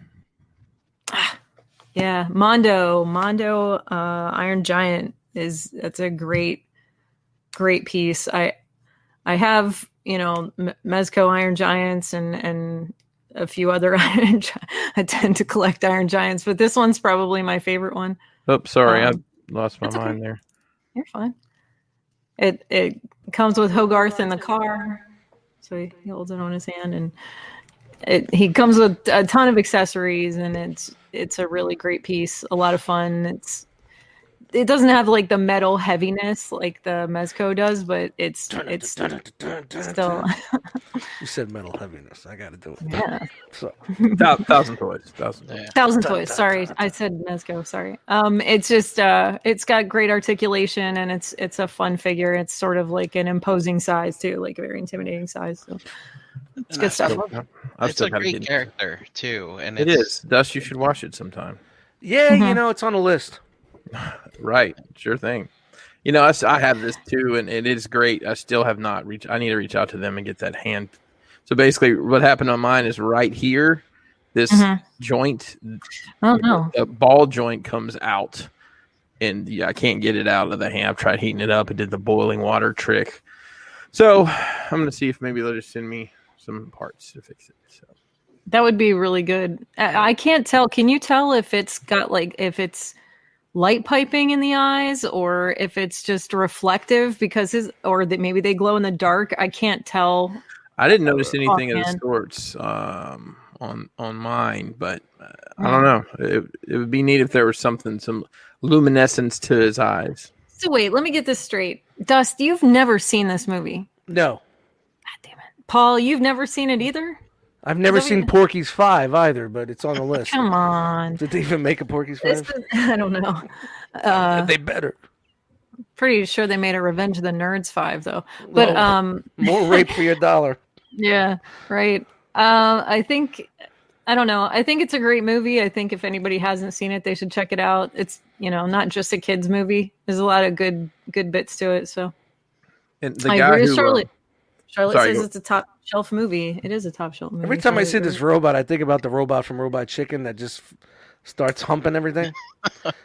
Yeah, Mondo, Iron Giant that's a great piece. I have Mezco Iron Giants and a few other Iron. I tend to collect Iron Giants, but this one's probably my favorite one. Oh, sorry, I lost my mind there. You're fine. It comes with Hogarth in the car, so he holds it on his hand, and he comes with a ton of accessories, and it's a really great piece, a lot of fun. It doesn't have like the metal heaviness like the Mezco does, but it's still. You said metal heaviness. I got to do it. Yeah. So. 1,000 toys. 1,000 toys. Sorry, I said Mezco. Sorry. It's just it's got great articulation and it's a fun figure. It's sort of like an imposing size too, like a very intimidating size. So it's good stuff. It's a great character too, and it is. Dust, you should watch it sometime. Yeah, it's on the list. Right, sure thing. I have this too, and it is great. I still have not reached. I need to reach out to them and get that hand. So basically, what happened on mine is right here, this joint. Oh no! The ball joint comes out, and I can't get it out of the hand. I've tried heating it up. It did the boiling water trick. So I'm going to see if maybe they'll just send me some parts to fix it. So that would be really good. I can't tell. Can you tell if it's got if it's light piping in the eyes or if it's just reflective maybe they glow in the dark? I can't tell. I didn't notice anything of the sorts on mine, but I don't know. It would be neat if there was some luminescence to his eyes. So wait, let me get this straight. Dust, you've never seen this movie? No. God damn it. Paul, you've never seen it either? I've never seen Porky's 5 either, but it's on the list. Come on. Did they even make a Porky's 5? I don't know. They better. Pretty sure they made a Revenge of the Nerds 5 though. But more rape for your dollar. Yeah, right. I think I don't know. I think it's a great movie. I think if anybody hasn't seen it, they should check it out. It's not just a kids movie. There's a lot of good bits to it. So And the I guy agree with who Charlotte. Charlotte sorry, says go- it's a top shelf movie. It is a top shelf movie. Every time I Charlotte, see this robot, I think about the robot from Robot Chicken that just starts humping everything. that's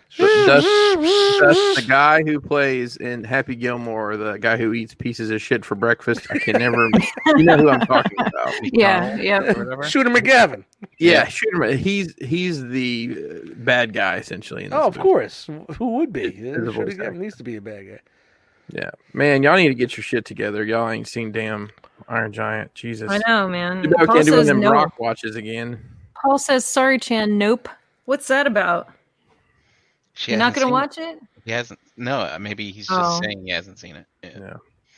the guy who plays in Happy Gilmore, the guy who eats pieces of shit for breakfast. I can never. You know who I'm talking about? Yeah, yeah. Or whatever. Shooter McGavin. Yeah, shoot him. He's the bad guy essentially. In this Oh, of movie. course. Who would be? Is a Shooter voice McGavin actor. needs to be a bad guy. Yeah, man, y'all need to get your shit together. Y'all ain't seen damn Iron Giant. Jesus, I know, man. You know, Paul can't do one of says them no. rock watches again. Paul says, "Sorry, Chan. Nope. What's that about? She You're not hasn't gonna seen watch it? He hasn't. No, maybe he's just Oh. saying he hasn't seen it. Yeah. Yeah.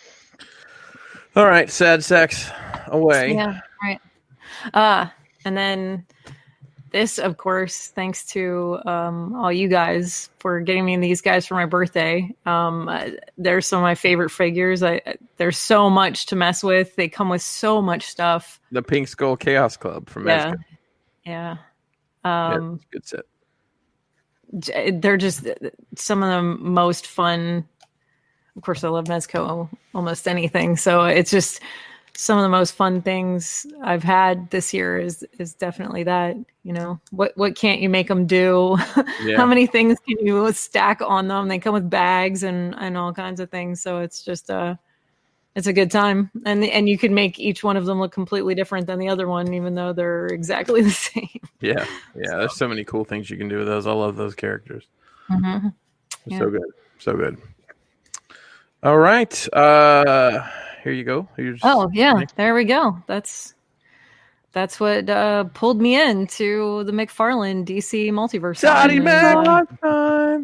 All right, sad sex away. Yeah, right. And then this, of course, thanks to all you guys for getting me these guys for my birthday. They're some of my favorite figures. There's so much to mess with. They come with so much stuff. The Pink Skull Chaos Club from Yeah, Mezco. yeah. Yeah, it's a good set. They're just some of the most fun. Of course, I love Mezco almost anything. So it's just some of the most fun things I've had this year is definitely that. What can't you make them do? Yeah. How many things can you stack on them? They come with bags and all kinds of things. So it's just it's a good time, and you could make each one of them look completely different than the other one, even though they're exactly the same. Yeah. There's so many cool things you can do with those. I love those characters. Mm-hmm. They're Yeah. So good. All right. Here you go. Oh yeah, there we go. That's what pulled me into the McFarlane DC multiverse. Toddy line. man. Time.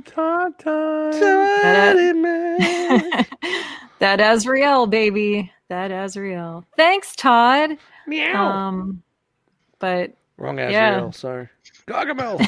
Toddy man. That Azrael, baby. That Azrael. Thanks, Todd. Meow. But Wrong yeah. Azrael, sorry. Gargamel.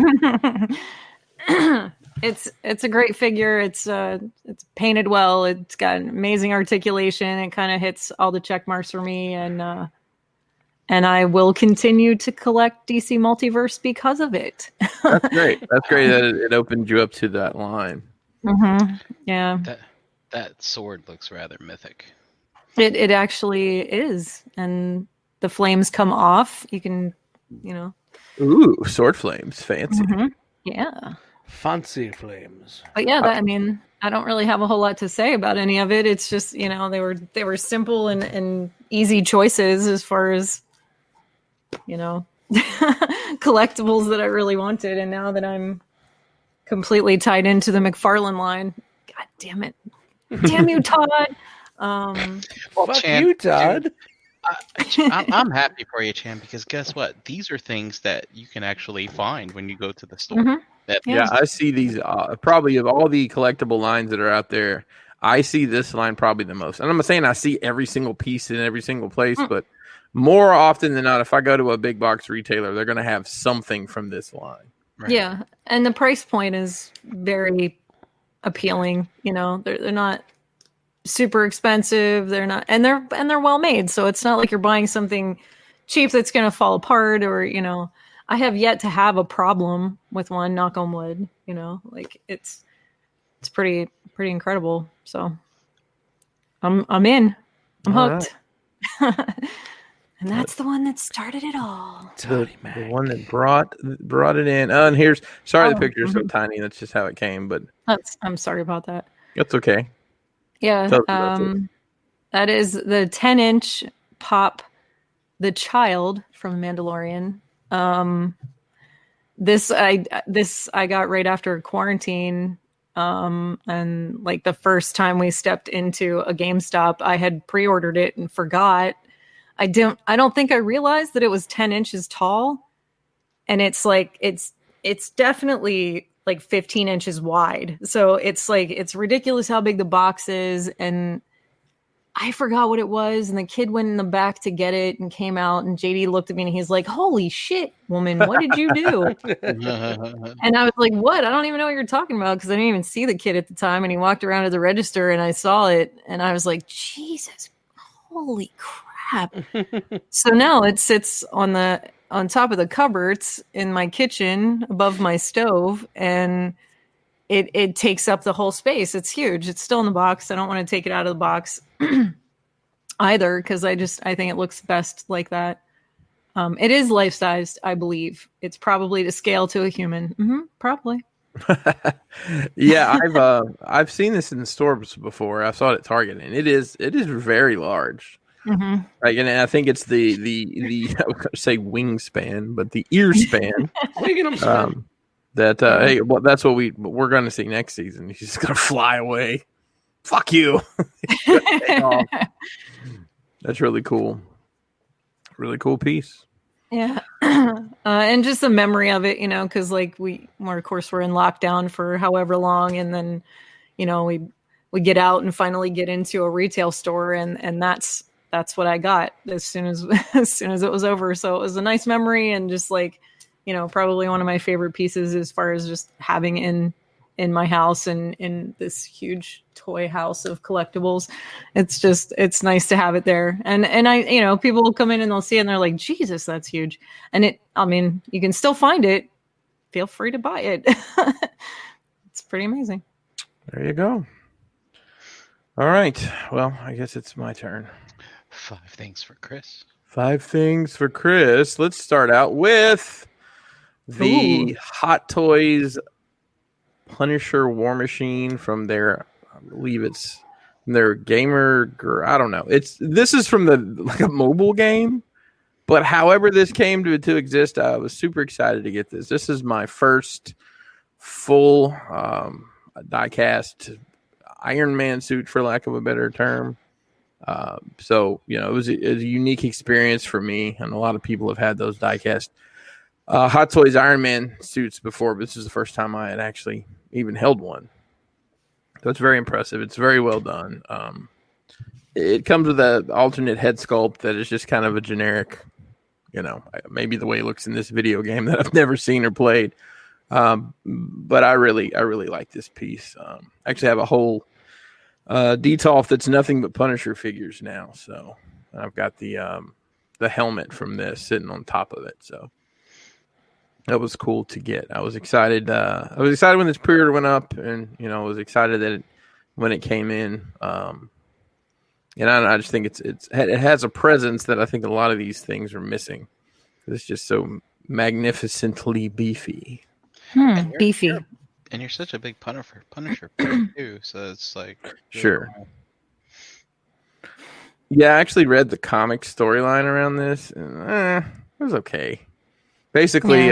it's a great figure. It's painted well. It's got an amazing articulation. It kind of hits all the check marks for me, and I will continue to collect DC Multiverse because of it. That's great. That's great that it opened you up to that line. Mm-hmm. Yeah, That sword looks rather mythic. it actually is, and the flames come off. You can, Ooh, sword flames. Fancy. mhm. Yeah. Fancy flames. But yeah, I don't really have a whole lot to say about any of it. It's just, they were simple and easy choices as far as, collectibles that I really wanted. And now that I'm completely tied into the McFarlane line, God damn it. Damn you, Todd. Well, Fuck Chan, you, Todd. dude, I'm happy for you, Chan, because guess what? These are things that you can actually find when you go to the store. Mhm. Yeah, I see these probably of all the collectible lines that are out there. I see this line probably the most. And I'm not saying I see every single piece in every single place, but more often than not, if I go to a big box retailer, they're going to have something from this line. Right. Yeah. And the price point is very appealing. They're not super expensive. They're not, and they're well made. So it's not like you're buying something cheap that's going to fall apart or, I have yet to have a problem with one, knock on wood, like it's pretty incredible. So I'm in. I'm All hooked. And that's the one that started it all. The one that brought it in. And here's sorry the Oh, picture's so tiny. That's just how it came, but I'm sorry about that. that's okay. Yeah. Tell us about it. That is the 10-inch Pop the Child from Mandalorian. This I got right after quarantine. And like the first time we stepped into a GameStop, I had pre-ordered it and forgot. I don't think I realized that it was 10 inches tall. And it's definitely like 15 inches wide. So it's ridiculous how big the box is. And I forgot what it was. And the kid went in the back to get it and came out. And JD looked at me and he's like, "Holy shit, woman, what did you do?" And I was like, "What? I don't even know what you're talking about." Because I didn't even see the kid at the time. And he walked around to the register and I saw it. And I was like, "Jesus, holy crap." crap. So now it sits on top of the cupboards in my kitchen above my stove, and it takes up the whole space. It's huge. It's still in the box. I don't want to take it out of the box either, because I think it looks best like that. It is life-sized, I believe. It's probably to scale to a human. Probably. Yeah, I've seen this in the stores before. I saw it at Target, and it is very large. Like, and I think it's the I was going to say wingspan, but the ear span. Hey, well, that's what we're going to see next season. He's just going to fly away. Fuck you. That's really cool. Really cool piece. Yeah. And just the memory of it, because like of course we're in lockdown for however long, and then, we get out and finally get into a retail store, and that's what I got as soon as it was over. So it was a nice memory, and just like, probably one of my favorite pieces as far as just having in my house and in this huge toy house of collectibles. It's nice to have it there. And I, people will come in and they'll see it and they're like, Jesus, that's huge. And you can still find it. Feel free to buy it. It's pretty amazing. There you go. All right. Well, I guess it's my turn. 5 things for Chris. 5 things for Chris. Let's start out with the Hot Toys Punisher War Machine from their, I believe it's their gamer. I don't know. This is from a mobile game, but however this came to exist, I was super excited to get this. This is my first full die-cast Iron Man suit, for lack of a better term. So it was a unique experience for me, and a lot of people have had those die-cast Hot Toys Iron Man suits before, but this is the first time I had actually even held one. So it's very impressive. It's very well done. It comes with an alternate head sculpt that is just kind of a generic, maybe the way it looks in this video game that I've never seen or played. But I really like this piece. I actually have a whole Detolf that's nothing but Punisher figures now. So I've got the helmet from this sitting on top of it. So that was cool to get. I was excited. When this pre-order went up, and I was excited when it came in. And I just think it has a presence that I think a lot of these things are missing. It's just so magnificently beefy. Beefy. And you're such a big Punisher fan too, so it's like really sure. Cool. Yeah, I actually read the comic storyline around this, and it was okay. Basically,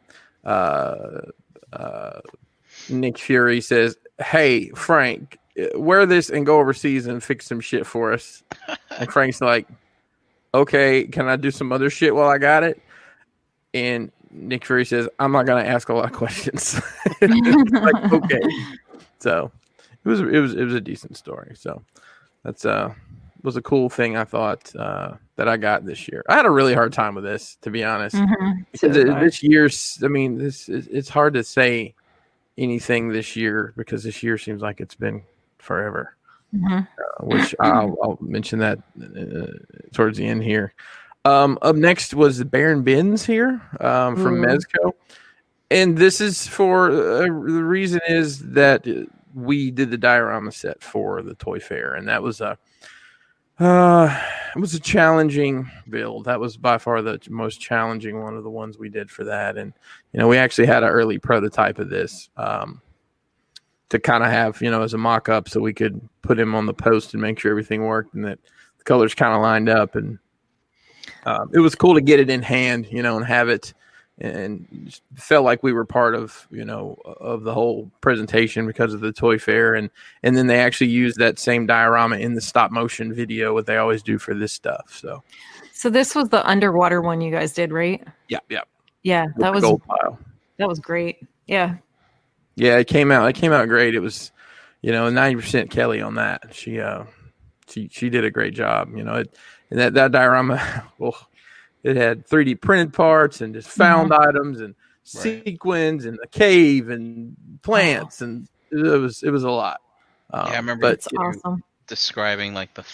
Nick Fury says, "Hey, Frank, wear this and go overseas and fix some shit for us." And Frank's like, "Okay, can I do some other shit while I got it?" And Nick Fury says, "I'm not going to ask a lot of questions." Like, okay. So it was a decent story. So that's was a cool thing I thought that I got this year. I had a really hard time with this, to be honest. Because this year's, it's hard to say anything this year because this year seems like it's been forever. Which I'll mention that towards the end here. Up next was Baron Bins here from Mezco. And this is for the reason is that we did the diorama set for the Toy Fair, and that was it was a challenging build. That was by far the most challenging one of the ones we did for that. And, we actually had an early prototype of this to kind of have, as a mock-up so we could put him on the post and make sure everything worked and that the colors kind of lined up. And it was cool to get it in hand, and have it, and felt like we were part of, of the whole presentation because of the Toy Fair. And then they actually used that same diorama in the stop motion video, what they always do for this stuff. So this was the underwater one you guys did, right? Yeah. Yeah. That was great. Yeah. Yeah. It came out great. It was, 90% Kelly on that. She did a great job, and that diorama, well, it had 3D printed parts and just found items and sequins and a cave and plants, and it was a lot. I remember that's awesome. Describing like the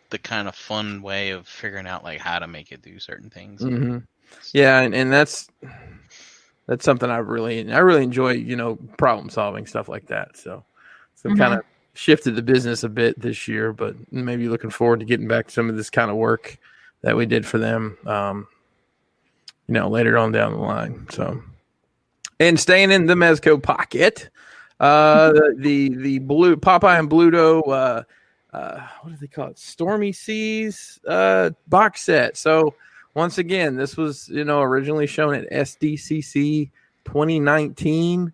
the kind of fun way of figuring out like how to make it do certain things. Mm-hmm. Yeah, and that's something I really enjoy, problem solving stuff like that. So kind of shifted the business a bit this year, but maybe looking forward to getting back to some of this kind of work that we did for them, later on down the line. So, and staying in the Mezco pocket, the blue Popeye and Bluto, what do they call it? Stormy Seas box set. So once again, this was originally shown at SDCC 2019.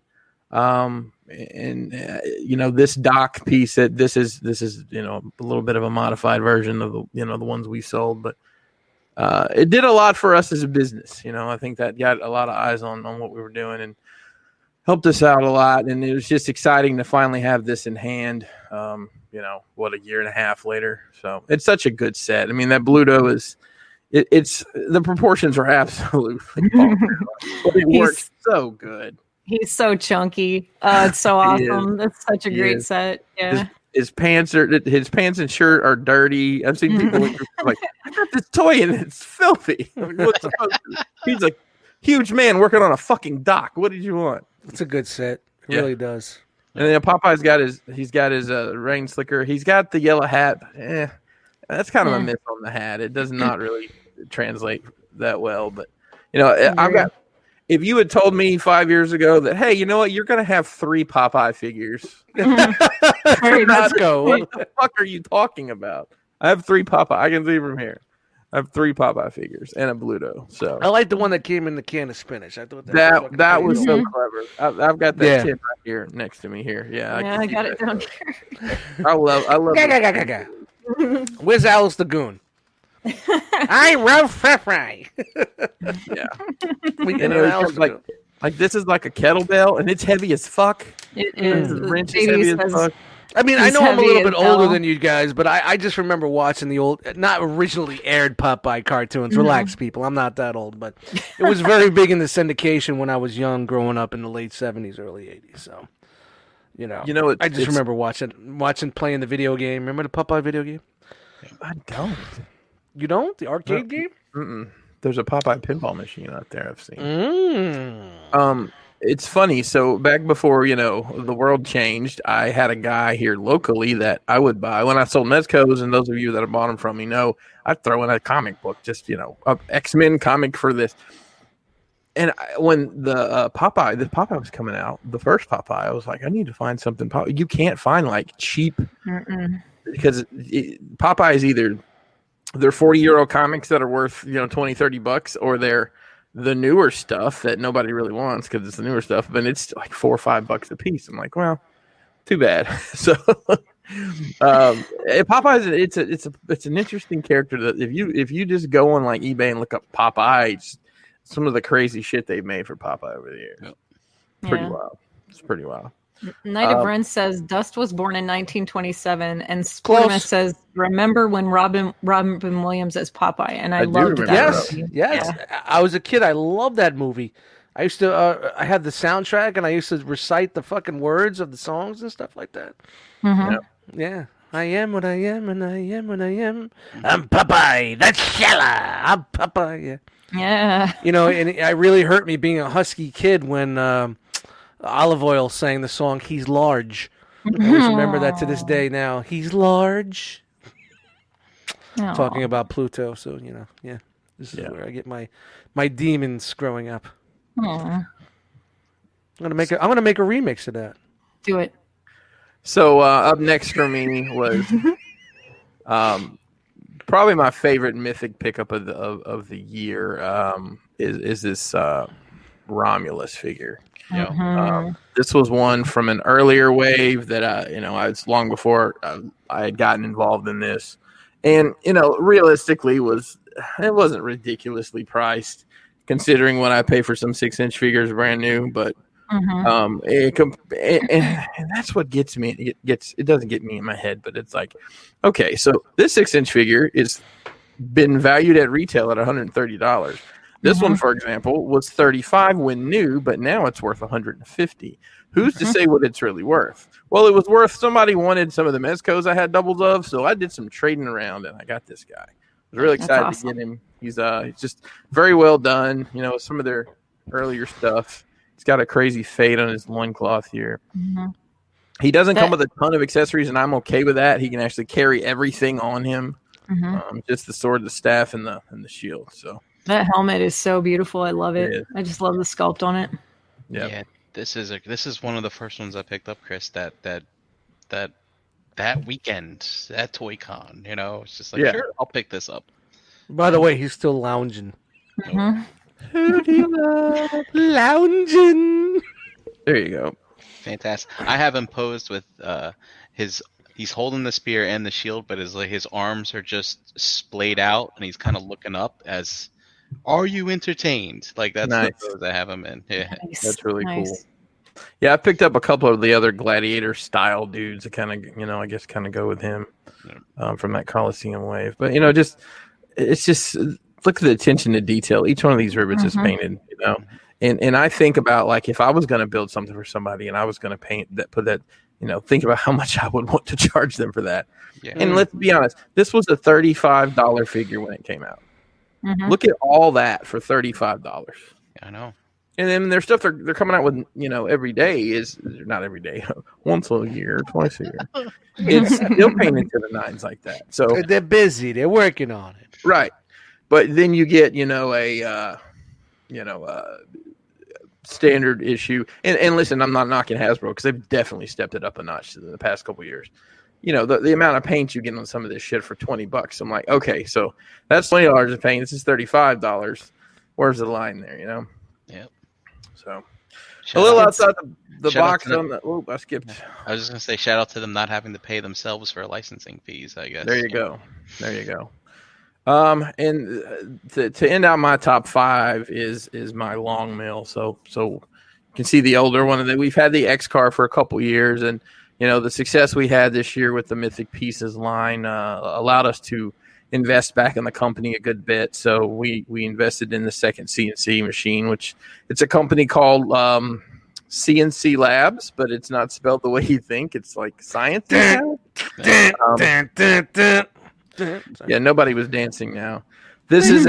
This dock piece that this is a little bit of a modified version of the ones we sold, but it did a lot for us as a business. I think that got a lot of eyes on what we were doing and helped us out a lot. And it was just exciting to finally have this in hand. A year and a half later. So it's such a good set. I mean, that Bluto it's the proportions are absolutely but it works so good. He's so chunky. It's so awesome. That's such a great set. Yeah. His pants and shirt are dirty. I've seen people like, I got this toy and it's filthy. He's a huge man working on a fucking dock. What did you want? It's a good set. It really does. And then Popeye's got his rain slicker. He's got the yellow hat. That's kind of a miss on the hat. It does not really translate that well. But if you had told me 5 years ago that, hey, you know what, you're gonna have 3 Popeye figures. Let's go. What the fuck are you talking about? I have 3 Popeye. I can see from here. I have 3 Popeye figures and a Bluto. So I like the one that came in the can of spinach. I thought that was so clever. I've got that tip right here next to me here. Yeah, I got it down here. I love it. Where's Alice the Goon? I love fry. Yeah. Like this is like a kettlebell and it's heavy as fuck. It is. The wrench is heavy as fuck. I mean, I know I'm a little bit older than you guys, but I just remember watching the old, not originally aired Popeye cartoons. Relax, people. I'm not that old, but it was very big in the syndication when I was young, growing up in the late 70s, early 80s. So, I just remember watching, playing the video game. Remember the Popeye video game? I don't. You don't? The arcade game? Mm-mm. There's a Popeye pinball machine out there I've seen. It's funny. So back before, the world changed, I had a guy here locally that I would buy. When I sold Mezcos, and those of you that have bought them from me know, I'd throw in a comic book, just, a X-Men comic for this. And when the Popeye was coming out, the first Popeye, I was like, I need to find something. You can't find like cheap, because Popeye is either they're 40-year-old comics that are worth, $20-$30, or they're the newer stuff that nobody really wants because it's the newer stuff, but it's like $4 or $5 a piece. I'm like, well, too bad. So Popeye it's an interesting character that if you just go on like eBay and look up Popeye, some of the crazy shit they've made for Popeye over the years. Yep. Pretty wild. It's pretty wild. Knight of Ren says Dust was born in 1927, and Sportimus says, remember when Robin Williams as Popeye, and I loved that. Yes. Yeah. I was a kid. I loved that movie. I used to. I had the soundtrack, and I used to recite the fucking words of the songs and stuff like that. Yeah. I am what I am, and I am what I am. I'm Popeye. That's Shella. I'm Popeye. Yeah. And it really hurt me being a husky kid when. Olive Oil sang the song "He's Large." I always remember that to this day. Now he's large. Aww. Talking about Pluto, so this is where I get my demons growing up. Aww. I'm gonna make a remix of that. Do it. So up next for me was probably my favorite mythic pickup of the year. Is this Romulus figure? This was one from an earlier wave that I was long before I had gotten involved in this, and realistically it wasn't ridiculously priced considering what I pay for some 6-inch figures brand new, but and that's what gets me. It doesn't get me in my head, but it's like, okay, so this 6-inch figure is been valued at retail at $130. This one, for example, was $35 when new, but now it's worth $150. Who's to say what it's really worth? Well, it was worth. Somebody wanted some of the Mezcos I had doubles of, so I did some trading around, and I got this guy. I was really excited to get him. He's just very well done. You know, some of their earlier stuff. He's got a crazy fade on his loincloth here. Mm-hmm. He doesn't come with a ton of accessories, and I'm okay with that. He can actually carry everything on him, just the sword, the staff, and the shield. So that helmet is so beautiful. I love it. I just love the sculpt on it. Yep. Yeah, this is one of the first ones I picked up, Chris. That weekend at Toy Con. You know, it's just like sure, I'll pick this up. By the way, he's still lounging. Mm-hmm. Who do you love? Lounging. There you go. Fantastic. I have him posed with he's holding the spear and the shield, but his arms are just splayed out, and he's kind of looking up as, "Are you entertained?" Like that's the pose I have him in. Yeah, that's really cool. Yeah, I picked up a couple of the other gladiator style dudes that kind of, I guess kind of go with him from that Colosseum wave. But it's just look at the attention to detail. Each one of these ribbons is painted, And I think about, like, if I was going to build something for somebody and I was going to put that, think about how much I would want to charge them for that. Yeah. And let's be honest, this was a $35 figure when it came out. Mm-hmm. Look at all that for $35. Yeah, I know. And then their stuff they're coming out with, every day is not every day, once a year, twice a year. It's still painted to the nines like that. So they're busy. They're working on it. Right. But then you get, standard issue. And listen, I'm not knocking Hasbro because they've definitely stepped it up a notch in the past couple of years. The amount of paint you get on some of this shit for $20. I'm like, okay, so that's $20 of paint. This is $35. Where's the line there, Yep. So a little outside the box on the. Oh, I skipped. I was just gonna say, shout out to them not having to pay themselves for licensing fees. I guess. There you go. There you go. And to end out my top 5 is my long mill. So you can see the older one. And we've had the X car for a couple years, and the success we had this year with the Mythic Pieces line allowed us to invest back in the company a good bit. So we invested in the second CNC machine, which it's a company called CNC Labs, but it's not spelled the way you think. It's like science. Yeah, nobody was dancing now. This is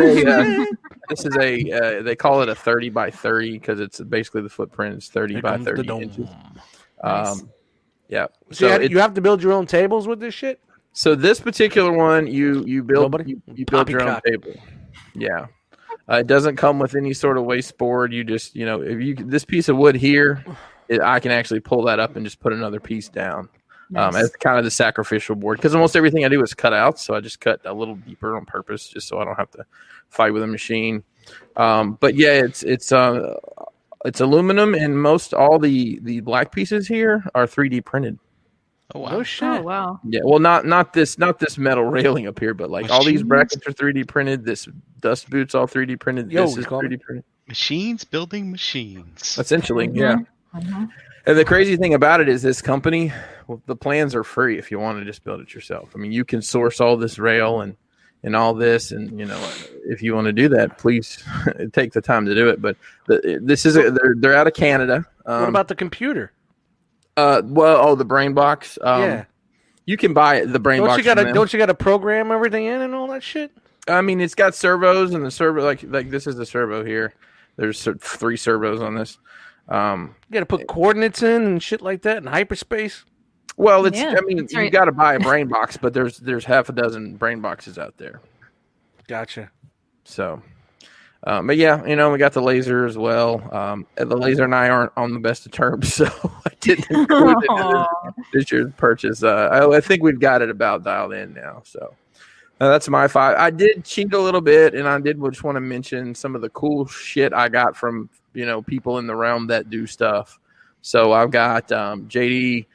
a they call it a 30 by 30 because it's basically the footprint is 30 by 30 inches. Yeah. So you have to build your own tables with this shit? So this particular one, you build you build your own table. Yeah. It doesn't come with any sort of waste board. You just, if this piece of wood here, I can actually pull that up and just put another piece down. Nice. As kind of the sacrificial board, because almost everything I do is cut out, so I just cut a little deeper on purpose, just so I don't have to fight with a machine. But yeah, it's aluminum, and most all the black pieces here are 3D printed. Oh wow! Oh shit! Oh wow! Yeah, well, not this metal railing up here, but like all these brackets are 3D printed. This dust boot's all 3D printed. This is 3D printed. Machines building machines. Essentially, yeah. Mm-hmm. And the crazy thing about it is this company, the plans are free if you want to just build it yourself. I mean, you can source all this rail and all this, and if you want to do that, please take the time to do it. But this is they're out of Canada. What about the computer? The brain box. Yeah, you can buy the brain box. Don't you got to program everything in and all that shit? I mean, it's got servos, and the servo like this is the servo here. There's 3 servos on this. You got to put coordinates in and shit like that in hyperspace. Well, you got to buy a brain box, but there's half a dozen brain boxes out there. Gotcha. So, but yeah, we got the laser as well. The laser and I aren't on the best of terms, so I didn't include it in this year's purchase. I think we've got it about dialed in now. So that's my 5. I did cheat a little bit, and I did just want to mention some of the cool shit I got from people in the realm that do stuff. So I've got JD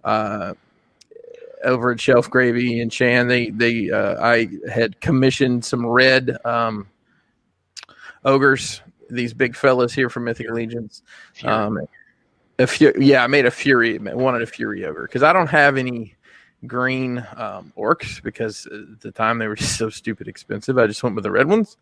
over at Shelf Gravy and Chan. I had commissioned some red ogres, these big fellas here from Mythic Legions. I made a Fury. Wanted a Fury ogre because I don't have any green orcs because at the time they were just so stupid expensive. I just went with the red ones.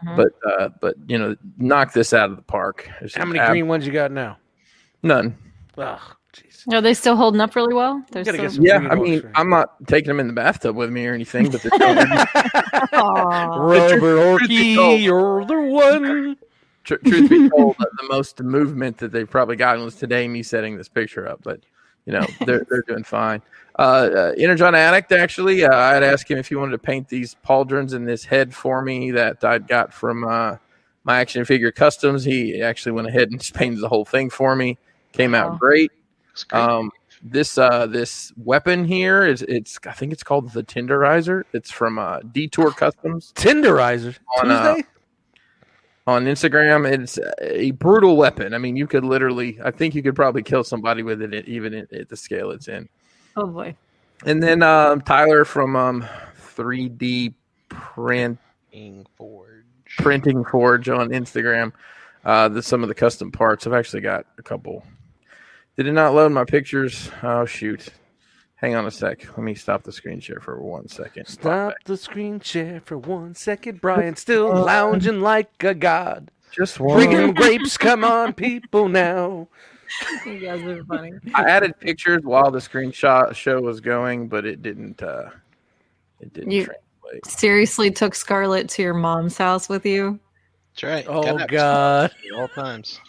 Mm-hmm. But knock this out of the park. How many green ones you got now? None. Ugh, jeez. Are they still holding up really well? They're Gotta get still... some Yeah, green I mean, ocean. I'm not taking them in the bathtub with me or anything, but Aw. Rubber Orky, you're the one. truth be told, the most movement that they've probably gotten was today, me setting this picture up. But they're doing fine. Energon Addict, actually, I'd ask him if he wanted to paint these pauldrons in this head for me that I'd got from my action figure customs. He actually went ahead and just painted the whole thing for me. Came out great. This weapon here it's I think it's called the Tenderizer. It's from Detour Customs. Tenderizer. Tuesday? On Instagram. It's a brutal weapon. I mean, you could literally, I think you could probably kill somebody with it, even at the scale it's in. Oh boy. And then Tyler from 3D Printing Forge on Instagram. Some of the custom parts. I've actually got a couple. Did it not load my pictures? Oh shoot! Hang on a sec. Let me stop the screen share for 1 second. Stop the screen share for 1 second. Brian's still lounging like a god. Just one. Bringing grapes, come on, people now. You guys are funny. I added pictures while the screenshot show was going, but it didn't. You translate. seriously took Scarlett to your mom's house with you? That's right. Oh, Gotta have God. at all times.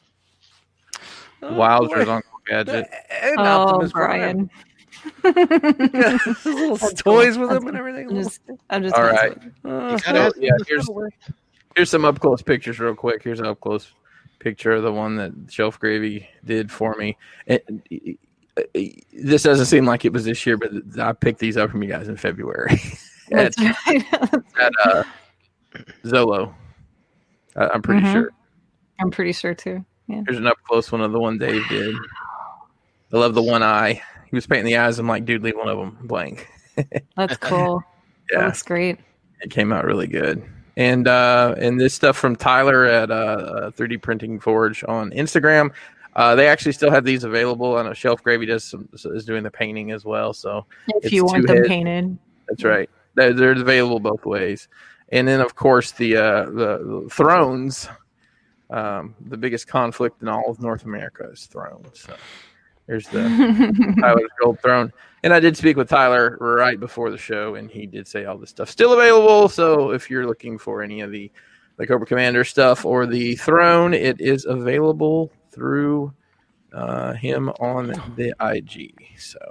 Wowzers, Uncle Gadget. And Oh, Optimus Brian. Little That's toys cool. with him and everything. I'm just All right. Gotta So, yeah, here's some up close pictures, real quick. Here's an up close picture of the one that Shelf Gravy did for me. This doesn't seem like it was this year, but I picked these up from you guys in February That's right. at Zolo. I'm pretty Mhm. sure. I'm pretty sure too. Yeah. Here's an up close one of the one Dave did. I love the one eye. He was painting the eyes. I'm like, dude, leave one of them blank. That's cool. That Yeah, looks great. it came out really good. And this stuff from Tyler at 3D Printing Forge on Instagram. They actually still have these available. I know Shelf Gravy is doing the painting as well. So If it's you want two them heads. painted. That's right. They're available both ways. And then, of course, the Thrones. The biggest conflict in all of North America is Thrones. So there's the Tyler's Gold Throne. And I did speak with Tyler right before the show, and he did say all this stuff's still available. So if you're looking for any of the Cobra Commander stuff or the Throne, it is available through him on the IG. So,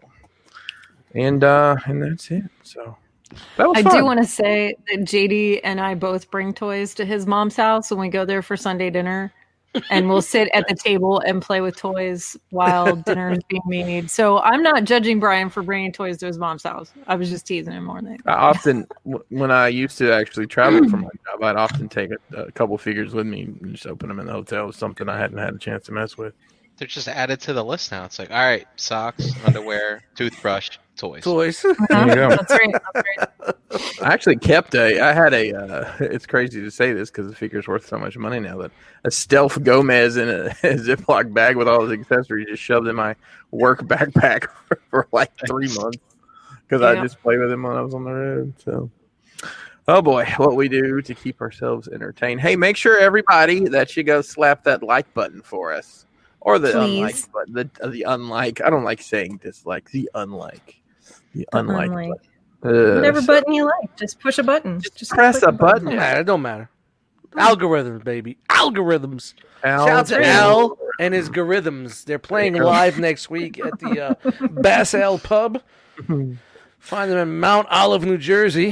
and that's it. So that was I fun. do want to say that JD and I both bring toys to his mom's house when we go there for Sunday dinner, and we'll sit at the table and play with toys while dinner is being made. So I'm not judging Brian for bringing toys to his mom's house. I was just teasing him more than I often, when I used to actually travel for my job, I'd often take a couple figures with me and just open them in the hotel with something I hadn't had a chance to mess with. They're just added to the list now. It's like, all right, socks, underwear, toothbrush, toys. Toys. There you go. That's right. That's right. I actually kept I had it's crazy to say this because the figure's worth so much money now, but a Stealth Gomez in a Ziploc bag with all his accessories just shoved in my work backpack for like 3 months because I Yeah. just played with him when I was on the road. So, oh boy, what we do to keep ourselves entertained. Hey, make sure everybody that you go slap that like button for us. Or the unlike Please. button. The unlike. I don't like saying dislike. The unlike. The unlike. unlike. button. Whatever button you like, just push a button. Just press click a button. It don't matter. Algorithms, baby. Algorithms. Shout out to Al- Al and his Gorithms. They're playing live next week at the Bass L Pub. Find them in Mount Olive, New Jersey.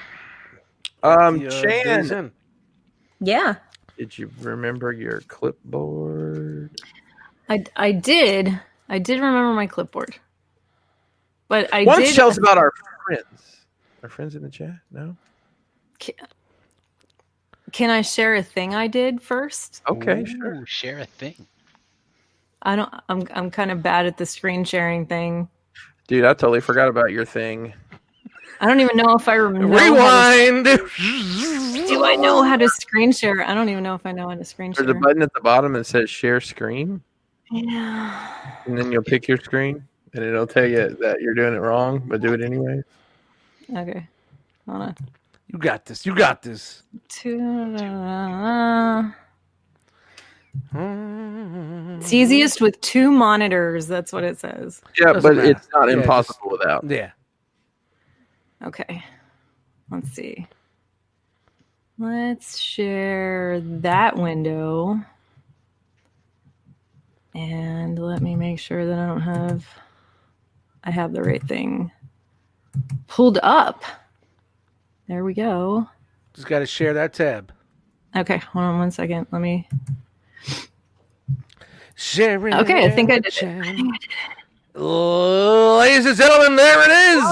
Days Chan, in. Yeah, did you remember your clipboard? I did. I did remember my clipboard, but I Why don't did. you tell us about our friends? Our friends in the chat? No? Can I share a thing I did first? Okay, Ooh, sure. Share a thing. I don't. I'm kind of bad at the screen sharing thing. Dude, I totally forgot about your thing. I don't even know if I remember. Rewind. Do I know how to screen share? I don't even know if I know how to screen share. There's a button at the bottom that says share screen, Yeah. and then you'll pick your screen, and it'll tell you that you're doing it wrong, but do it anyway. Okay. Hold on. You got this. You got this. It's easiest with 2 monitors. That's what it says. Yeah, Doesn't but matter. it's not Yeah, impossible without. Yeah. Okay. Let's see. Let's share that window. And let me make sure that I have the right thing pulled up. There we go. Just got to share that tab. Okay, hold on one second. Let me. Sharing. Okay, I think I did it. Ladies and gentlemen, there it is.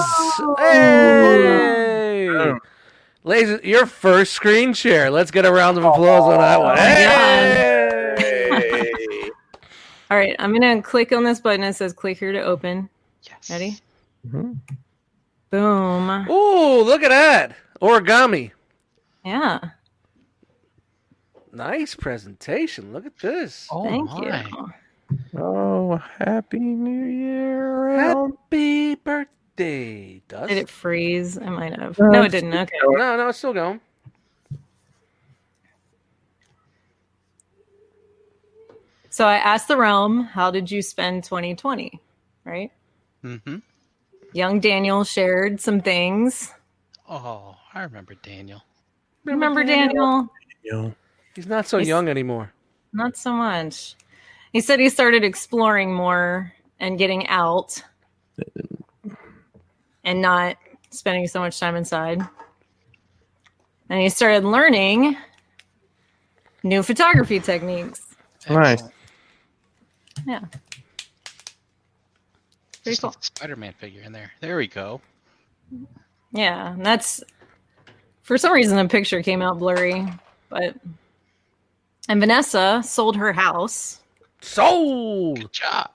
Hey. Ladies, your first screen share. Let's get a round of applause on that one. Hey. All right, I'm going to click on this button. It says click here to open. Yes. Ready? Mm-hmm. Boom. Ooh, look at that. Origami. Yeah. Nice presentation. Look at this. Oh Thank my. you. Oh, happy New Year! Happy birthday. Does Did it freeze? I might have. No, it didn't. Okay. No, it's still going. So I asked the realm, how did you spend 2020? Right? Mm-hmm. Young Daniel shared some things. Oh, I remember Daniel. Remember Daniel? He's not so young anymore. Not so much. He said he started exploring more and getting out and not spending so much time inside. And he started learning new photography techniques. Nice. Yeah. Pretty Just cool. need the Spider-Man figure in there. There we go. Yeah, and that's for some reason the picture came out blurry, and Vanessa sold her house Sold. Good job.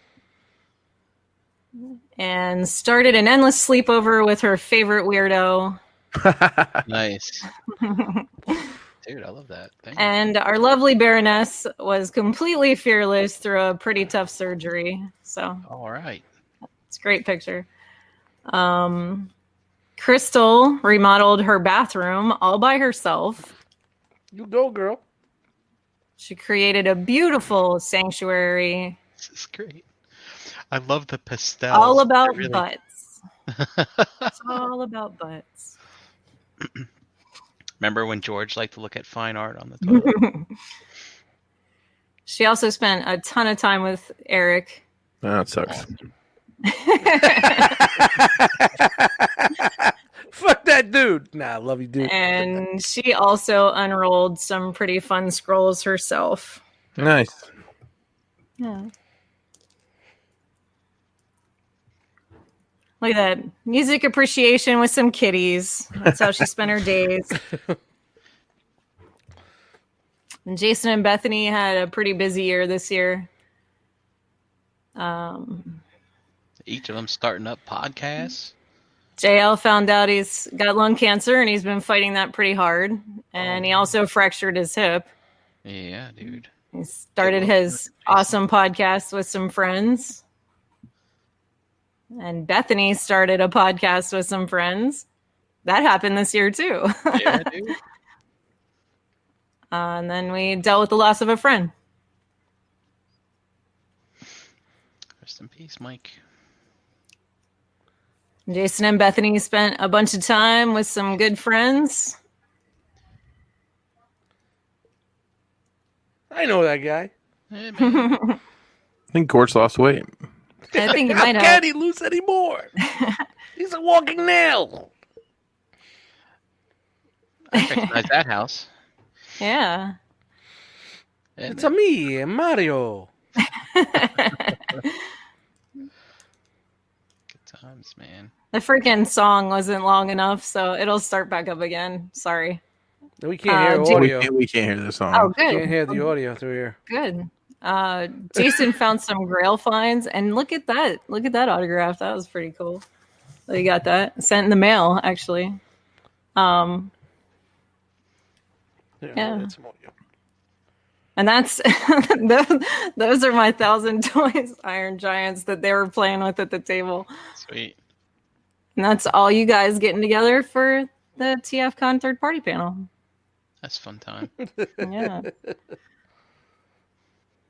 and started an endless sleepover with her favorite weirdo. Nice. Dude, I love that. Thank you. And our lovely Baroness was completely fearless through a pretty tough surgery. So All right. it's a great picture. Crystal remodeled her bathroom all by herself. You go, girl. She created a beautiful sanctuary This is great. I love the pastel. all about Really... butts. It's all about butts. Remember when George liked to look at fine art on the toilet? She also spent a ton of time with Eric. That sucks. Fuck that dude. Nah, I love you, dude. And she also unrolled some pretty fun scrolls herself. Nice. Yeah. Look at that. Music appreciation with some kitties. That's how she spent her days. And Jason and Bethany had a pretty busy year this year. Each of them starting up podcasts. JL found out he's got lung cancer and he's been fighting that pretty hard. And he also fractured his hip. Yeah, dude. He started his awesome podcast with some friends. And Bethany started a podcast with some friends. That happened this year too. Yeah, dude. And then we dealt with the loss of a friend. Rest in peace, Mike. Jason and Bethany spent a bunch of time with some good friends. I know that guy. Hey, man. I think Gorge lost weight. I think you How might have. can he lose anymore? He's a walking nail. I recognize that house. Yeah. It's a me, Mario. Good times, man. The freaking song wasn't long enough, so it'll start back up again. Sorry. We can't hear Jim- audio. We can't hear this song. Oh, Can't good. hear the audio through here. Good. Jason found some Grail finds, and look at that. Look at that autograph. That was pretty cool. So you got that sent in the mail, actually. Yeah. That's some audio. And that's those are my 1,000 toys Iron Giants that they were playing with at the table. Sweet. And that's all you guys getting together for the TFCon third party panel. That's fun time. Yeah.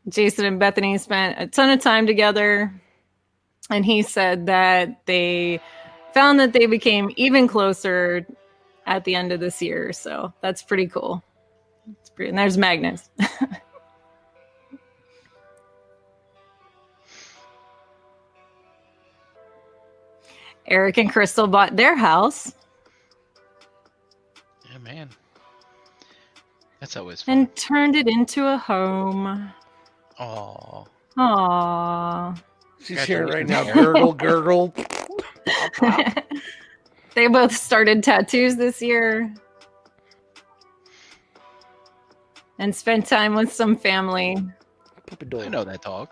Jason and Bethany spent a ton of time together, and he said that they found that they became even closer at the end of this year. So that's pretty cool. And there's Magnus. Eric and Crystal bought their house. Yeah, man. That's always fun. And turned it into a home. Aww. Aww. She's here right now. Gurgle, gurgle. Pop, pop. They both started tattoos this year. And spent time with some family. I know that dog.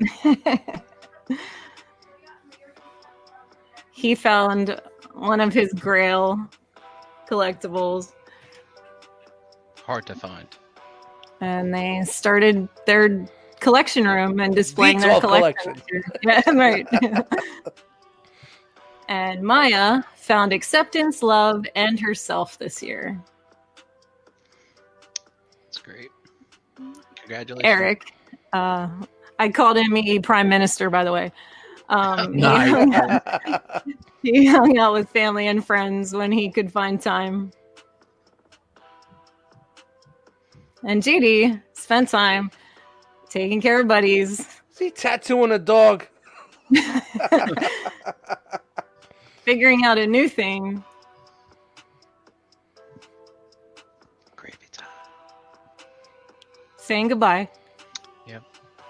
He found one of his Grail collectibles. Hard to find. And they started their collection room and displaying their collection. Yeah, right. And Maya found acceptance, love, and herself this year. That's great. Congratulations. Eric. I called him Prime Minister, by the way. Nice. He hung out with family and friends when he could find time. And JD spent time taking care of buddies. Is he tattooing a dog? Figuring out a new thing. Gravy time. Saying goodbye. Yep.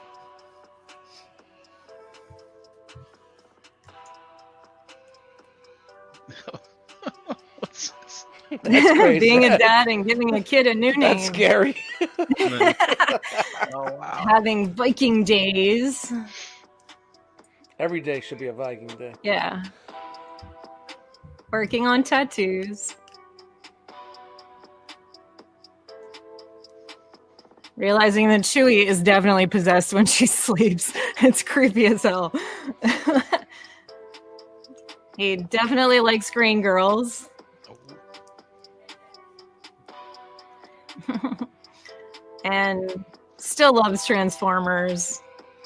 What's this? That's crazy. Being a dad and giving a kid a new name. That's scary. Oh, wow. Having Viking days. Every day should be a Viking day. Yeah. Working on tattoos. Realizing that Chewie is definitely possessed when she sleeps. It's creepy as hell. He definitely likes green girls. And still loves Transformers.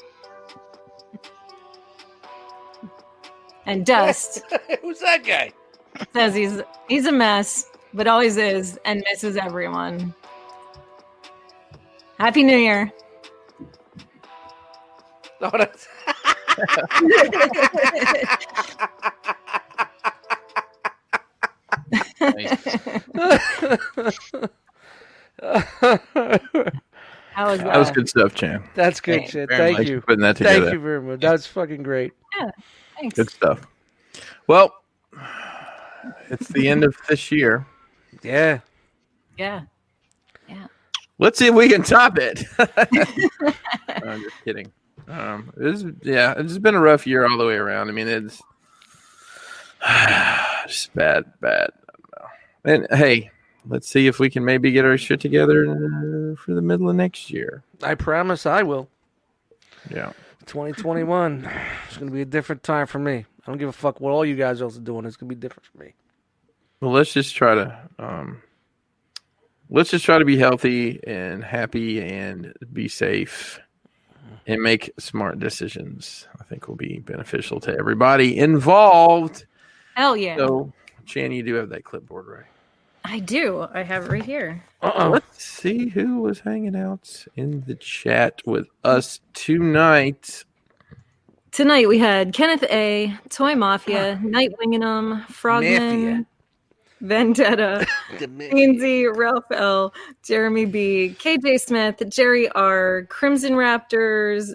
And Dust Who's that guy? says he's a mess, but always is, and misses everyone. Happy New Year. No, that's... That was good stuff, Chan. That's good Thanks shit. very Thank much you. for putting that together. Thank you very much. That's fucking great. Yeah, thanks. Good stuff. Well, it's the end of this year. Yeah. Yeah. Let's see if we can top it. I'm just kidding. It's been a rough year all the way around. I mean, it's just bad. I don't know. And hey, let's see if we can maybe get our shit together for the middle of next year. I promise I will. Yeah. 2021. It's going to be a different time for me. I don't give a fuck what all you guys else are doing. It's going to be different for me. Well, let's just try to be healthy and happy and be safe and make smart decisions. I think will be beneficial to everybody involved. Hell yeah. So, Chan, you do have that clipboard, right? I do. I have it right here. Let's see who was hanging out in the chat with us tonight. Tonight we had Kenneth A, Toy Mafia, Nightwinginum, Frogman, Mafia. Vendetta, Ainsley, Ralph L, Jeremy B, KJ Smith, Jerry R, Crimson Raptors,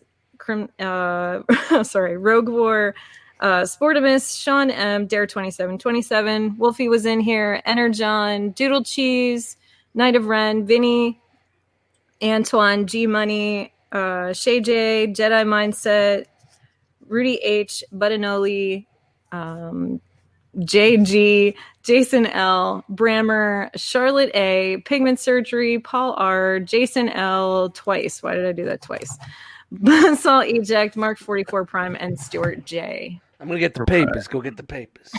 Rogue War, Sportimus, Sean M, Dare 2727, Wolfie was in here, Energon, Doodle Cheese, Knight of Ren, Vinny, Antoine, G Money, Shay J, Jedi Mindset, Rudy H, Budanoli, JG, Jason L, Brammer, Charlotte A, Pigment Surgery, Paul R, Jason L, twice. Why did I do that twice? Buzzsaw Eject, Mark 44 Prime, and Stuart J. I'm going to get the papers. Go get the papers.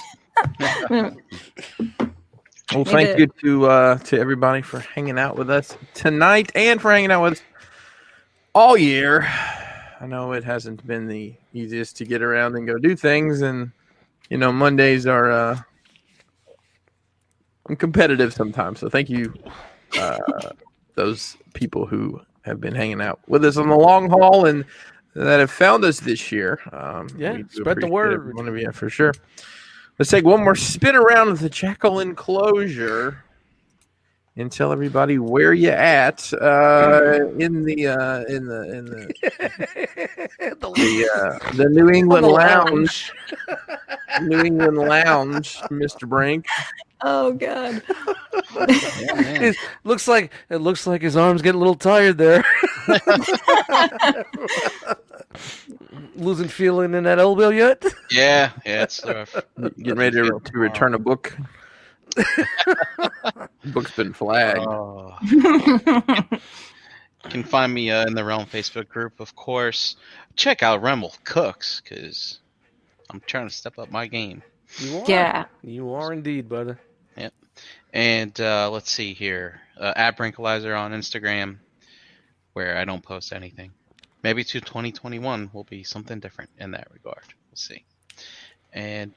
Well, thank you to everybody for hanging out with us tonight and for hanging out with us all year. I know it hasn't been the easiest to get around and go do things, and Mondays are competitive sometimes. So thank you, those people who have been hanging out with us on the long haul and that have found us this year. Spread the word. One of you for sure. Let's take one more spin around of the Jackal enclosure and tell everybody where you at in the New England Lounge. New England Lounge, Mr. Brink. Oh God! It looks like his arms getting a little tired there. Losing feeling in that elbow yet? Yeah, it's rough. Getting ready to return a book. Book's been flagged. You can find me in the Realm Facebook group, of course. Check out Remel Cooks, because I'm trying to step up my game. You are. Yeah. You are indeed, brother. Yep. And let's see here. At Brinkalizer on Instagram, where I don't post anything. Maybe 2021 will be something different in that regard. We'll see. And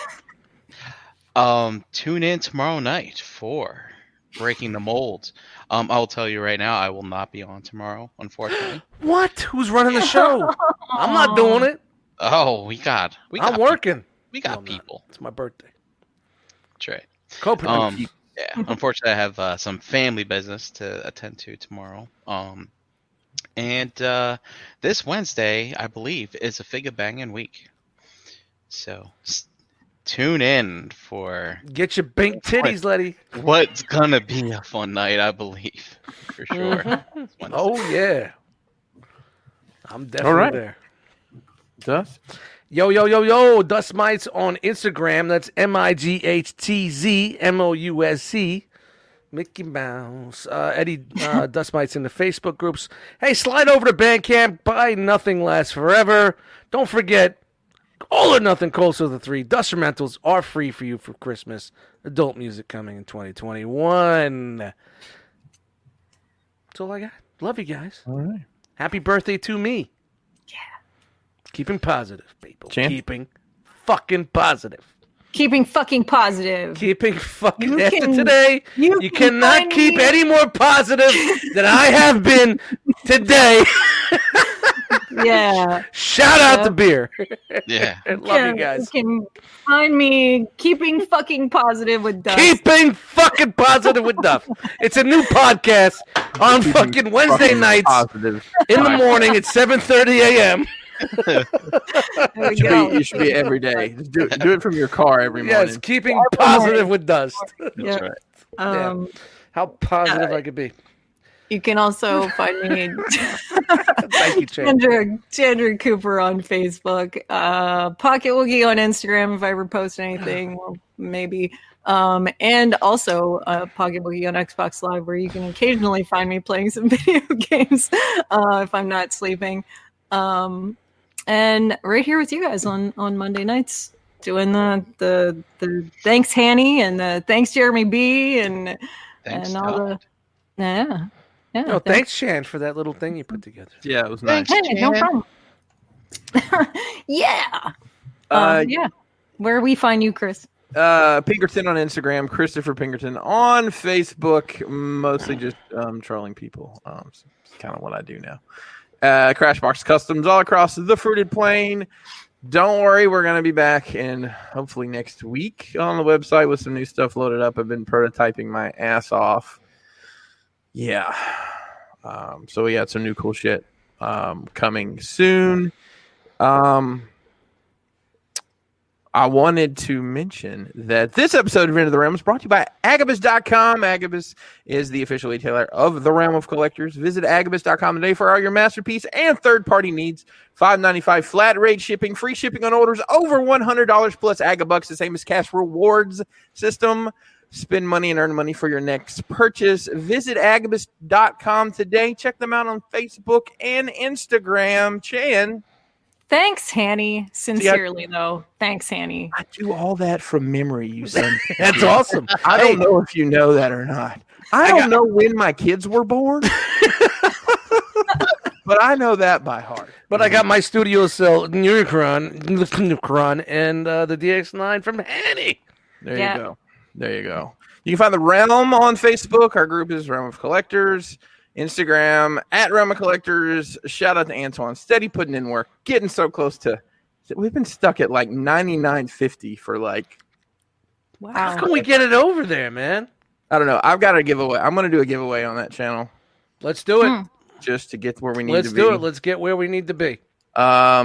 tune in tomorrow night for Breaking the Mold. I'll tell you right now, I will not be on tomorrow, unfortunately. What? Who's running the show? I'm not doing it. Oh, I'm working. We got people. It's my birthday. That's right. Co-production. Yeah. Unfortunately, I have some family business to attend to tomorrow. And this Wednesday, I believe, is a figure banging week. So tune in for get your pink titties, Letty. What's gonna be a fun night, I believe, for sure. Mm-hmm. Oh yeah, I'm definitely there. Dust. Yo, Dust Mites on Instagram. That's MIGHTZ Mickey Mouse. Eddie Dust Mites in the Facebook groups. Hey, slide over to Bandcamp. Buy Nothing Lasts Forever. Don't forget, All or Nothing Closer to 3. Dustermentals are free for you for Christmas. Adult music coming in 2021. That's all I got. Love you guys. All right. Happy birthday to me. Yeah. Keeping positive, people. Champ. Keeping fucking positive. Keeping fucking positive. Keeping fucking You after can- today. you You can cannot find keep me- any more positive than I have been today. Yeah. Shout out to beer. Yeah. Love you guys. You can find me keeping fucking positive with Dust. Keeping fucking positive with Duff. It's a new podcast on fucking Wednesday nights Positive. in the morning at 7:30 a.m. There we go. You should be every day. Just do it from your car every morning. Yes, keeping positive with Dust. Yeah. That's right. How positive I could be. You can also find me Thank you, Chandra. Chandra Cooper on Facebook, Pocket Woogie on Instagram if I ever post anything, well, maybe. And also Pocket Woogie on Xbox Live, where you can occasionally find me playing some video games if I'm not sleeping. And right here with you guys on Monday nights, doing the thanks Hanny and the thanks Jeremy B and Thanks, all Todd. the yeah. No, thanks, Shan, for that little thing you put together. Yeah, it was nice. Hey, no problem. Yeah. Yeah. Where we find you, Chris? Pinkerton on Instagram, Christopher Pinkerton on Facebook, mostly just trolling people. It's kind of what I do now. Crashbox Customs all across the Fruited Plain. Don't worry, we're going to be back and hopefully next week on the website with some new stuff loaded up. I've been prototyping my ass off. Yeah. So we got some new cool shit coming soon. I wanted to mention that this episode of Into the Realm is brought to you by Agabus.com. Agabus is the official retailer of the Realm of Collectors. Visit Agabus.com today for all your masterpiece and third-party needs. $5.95 flat rate shipping, free shipping on orders over $100 plus Agabucks, the same as cash rewards system. Spend money and earn money for your next purchase. Visit Agabus.com today. Check them out on Facebook and Instagram. Chan. Thanks, Hanny. Sincerely, though. Thanks, Hanny. I do all that from memory, you son. That's awesome. I don't know if you know that or not. I don't know when my kids were born. but I know that by heart. But I got my Studio Cell Neuron and the DX9 from Hanny. There you go. There you go. You can find the Realm on Facebook. Our group is Realm of Collectors. Instagram at Realm of Collectors. Shout out to Antoine. Steady putting in work. Getting so close to. We've been stuck at like 99.50 for like. Wow. How can we get it over there, man? I don't know. I've got a giveaway. I'm going to do a giveaway on that channel. Let's do it. Just to get where we need Let's to be. do it. Let's get where we need to be. We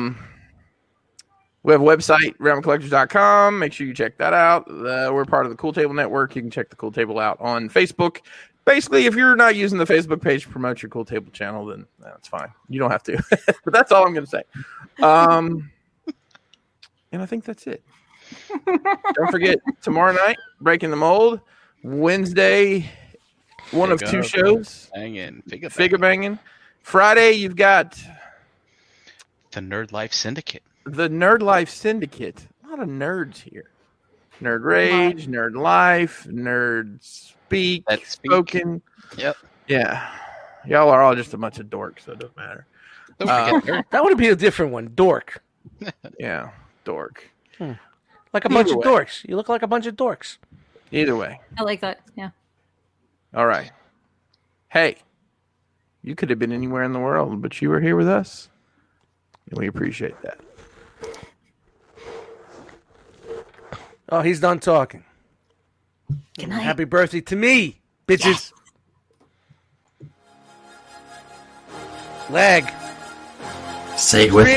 have a website, realmcollectors.com. Make sure you check that out. We're part of the Cool Table Network. You can check the Cool Table out on Facebook. Basically, if you're not using the Facebook page to promote your Cool Table channel, then that's fine. You don't have to. But that's all I'm going to say. And I think that's it. Don't forget, tomorrow night, Breaking the Mold. Wednesday, one of two shows. Figure banging. Friday, you've got the Nerd Life Syndicate. The Nerd Life Syndicate. A lot of nerds here. Nerd Rage, Nerd Life, Nerd Speak, Spoken. Yep. Yeah. Y'all are all just a bunch of dorks, so it doesn't matter. That would be a different one. Dork. Yeah, dork. Like a bunch of dorks. You look like a bunch of dorks. Either way. I like that. Yeah. All right. Hey, you could have been anywhere in the world, but you were here with us. And we appreciate that. Oh, he's done talking. Good night. Happy birthday to me, bitches. Lag. Say it with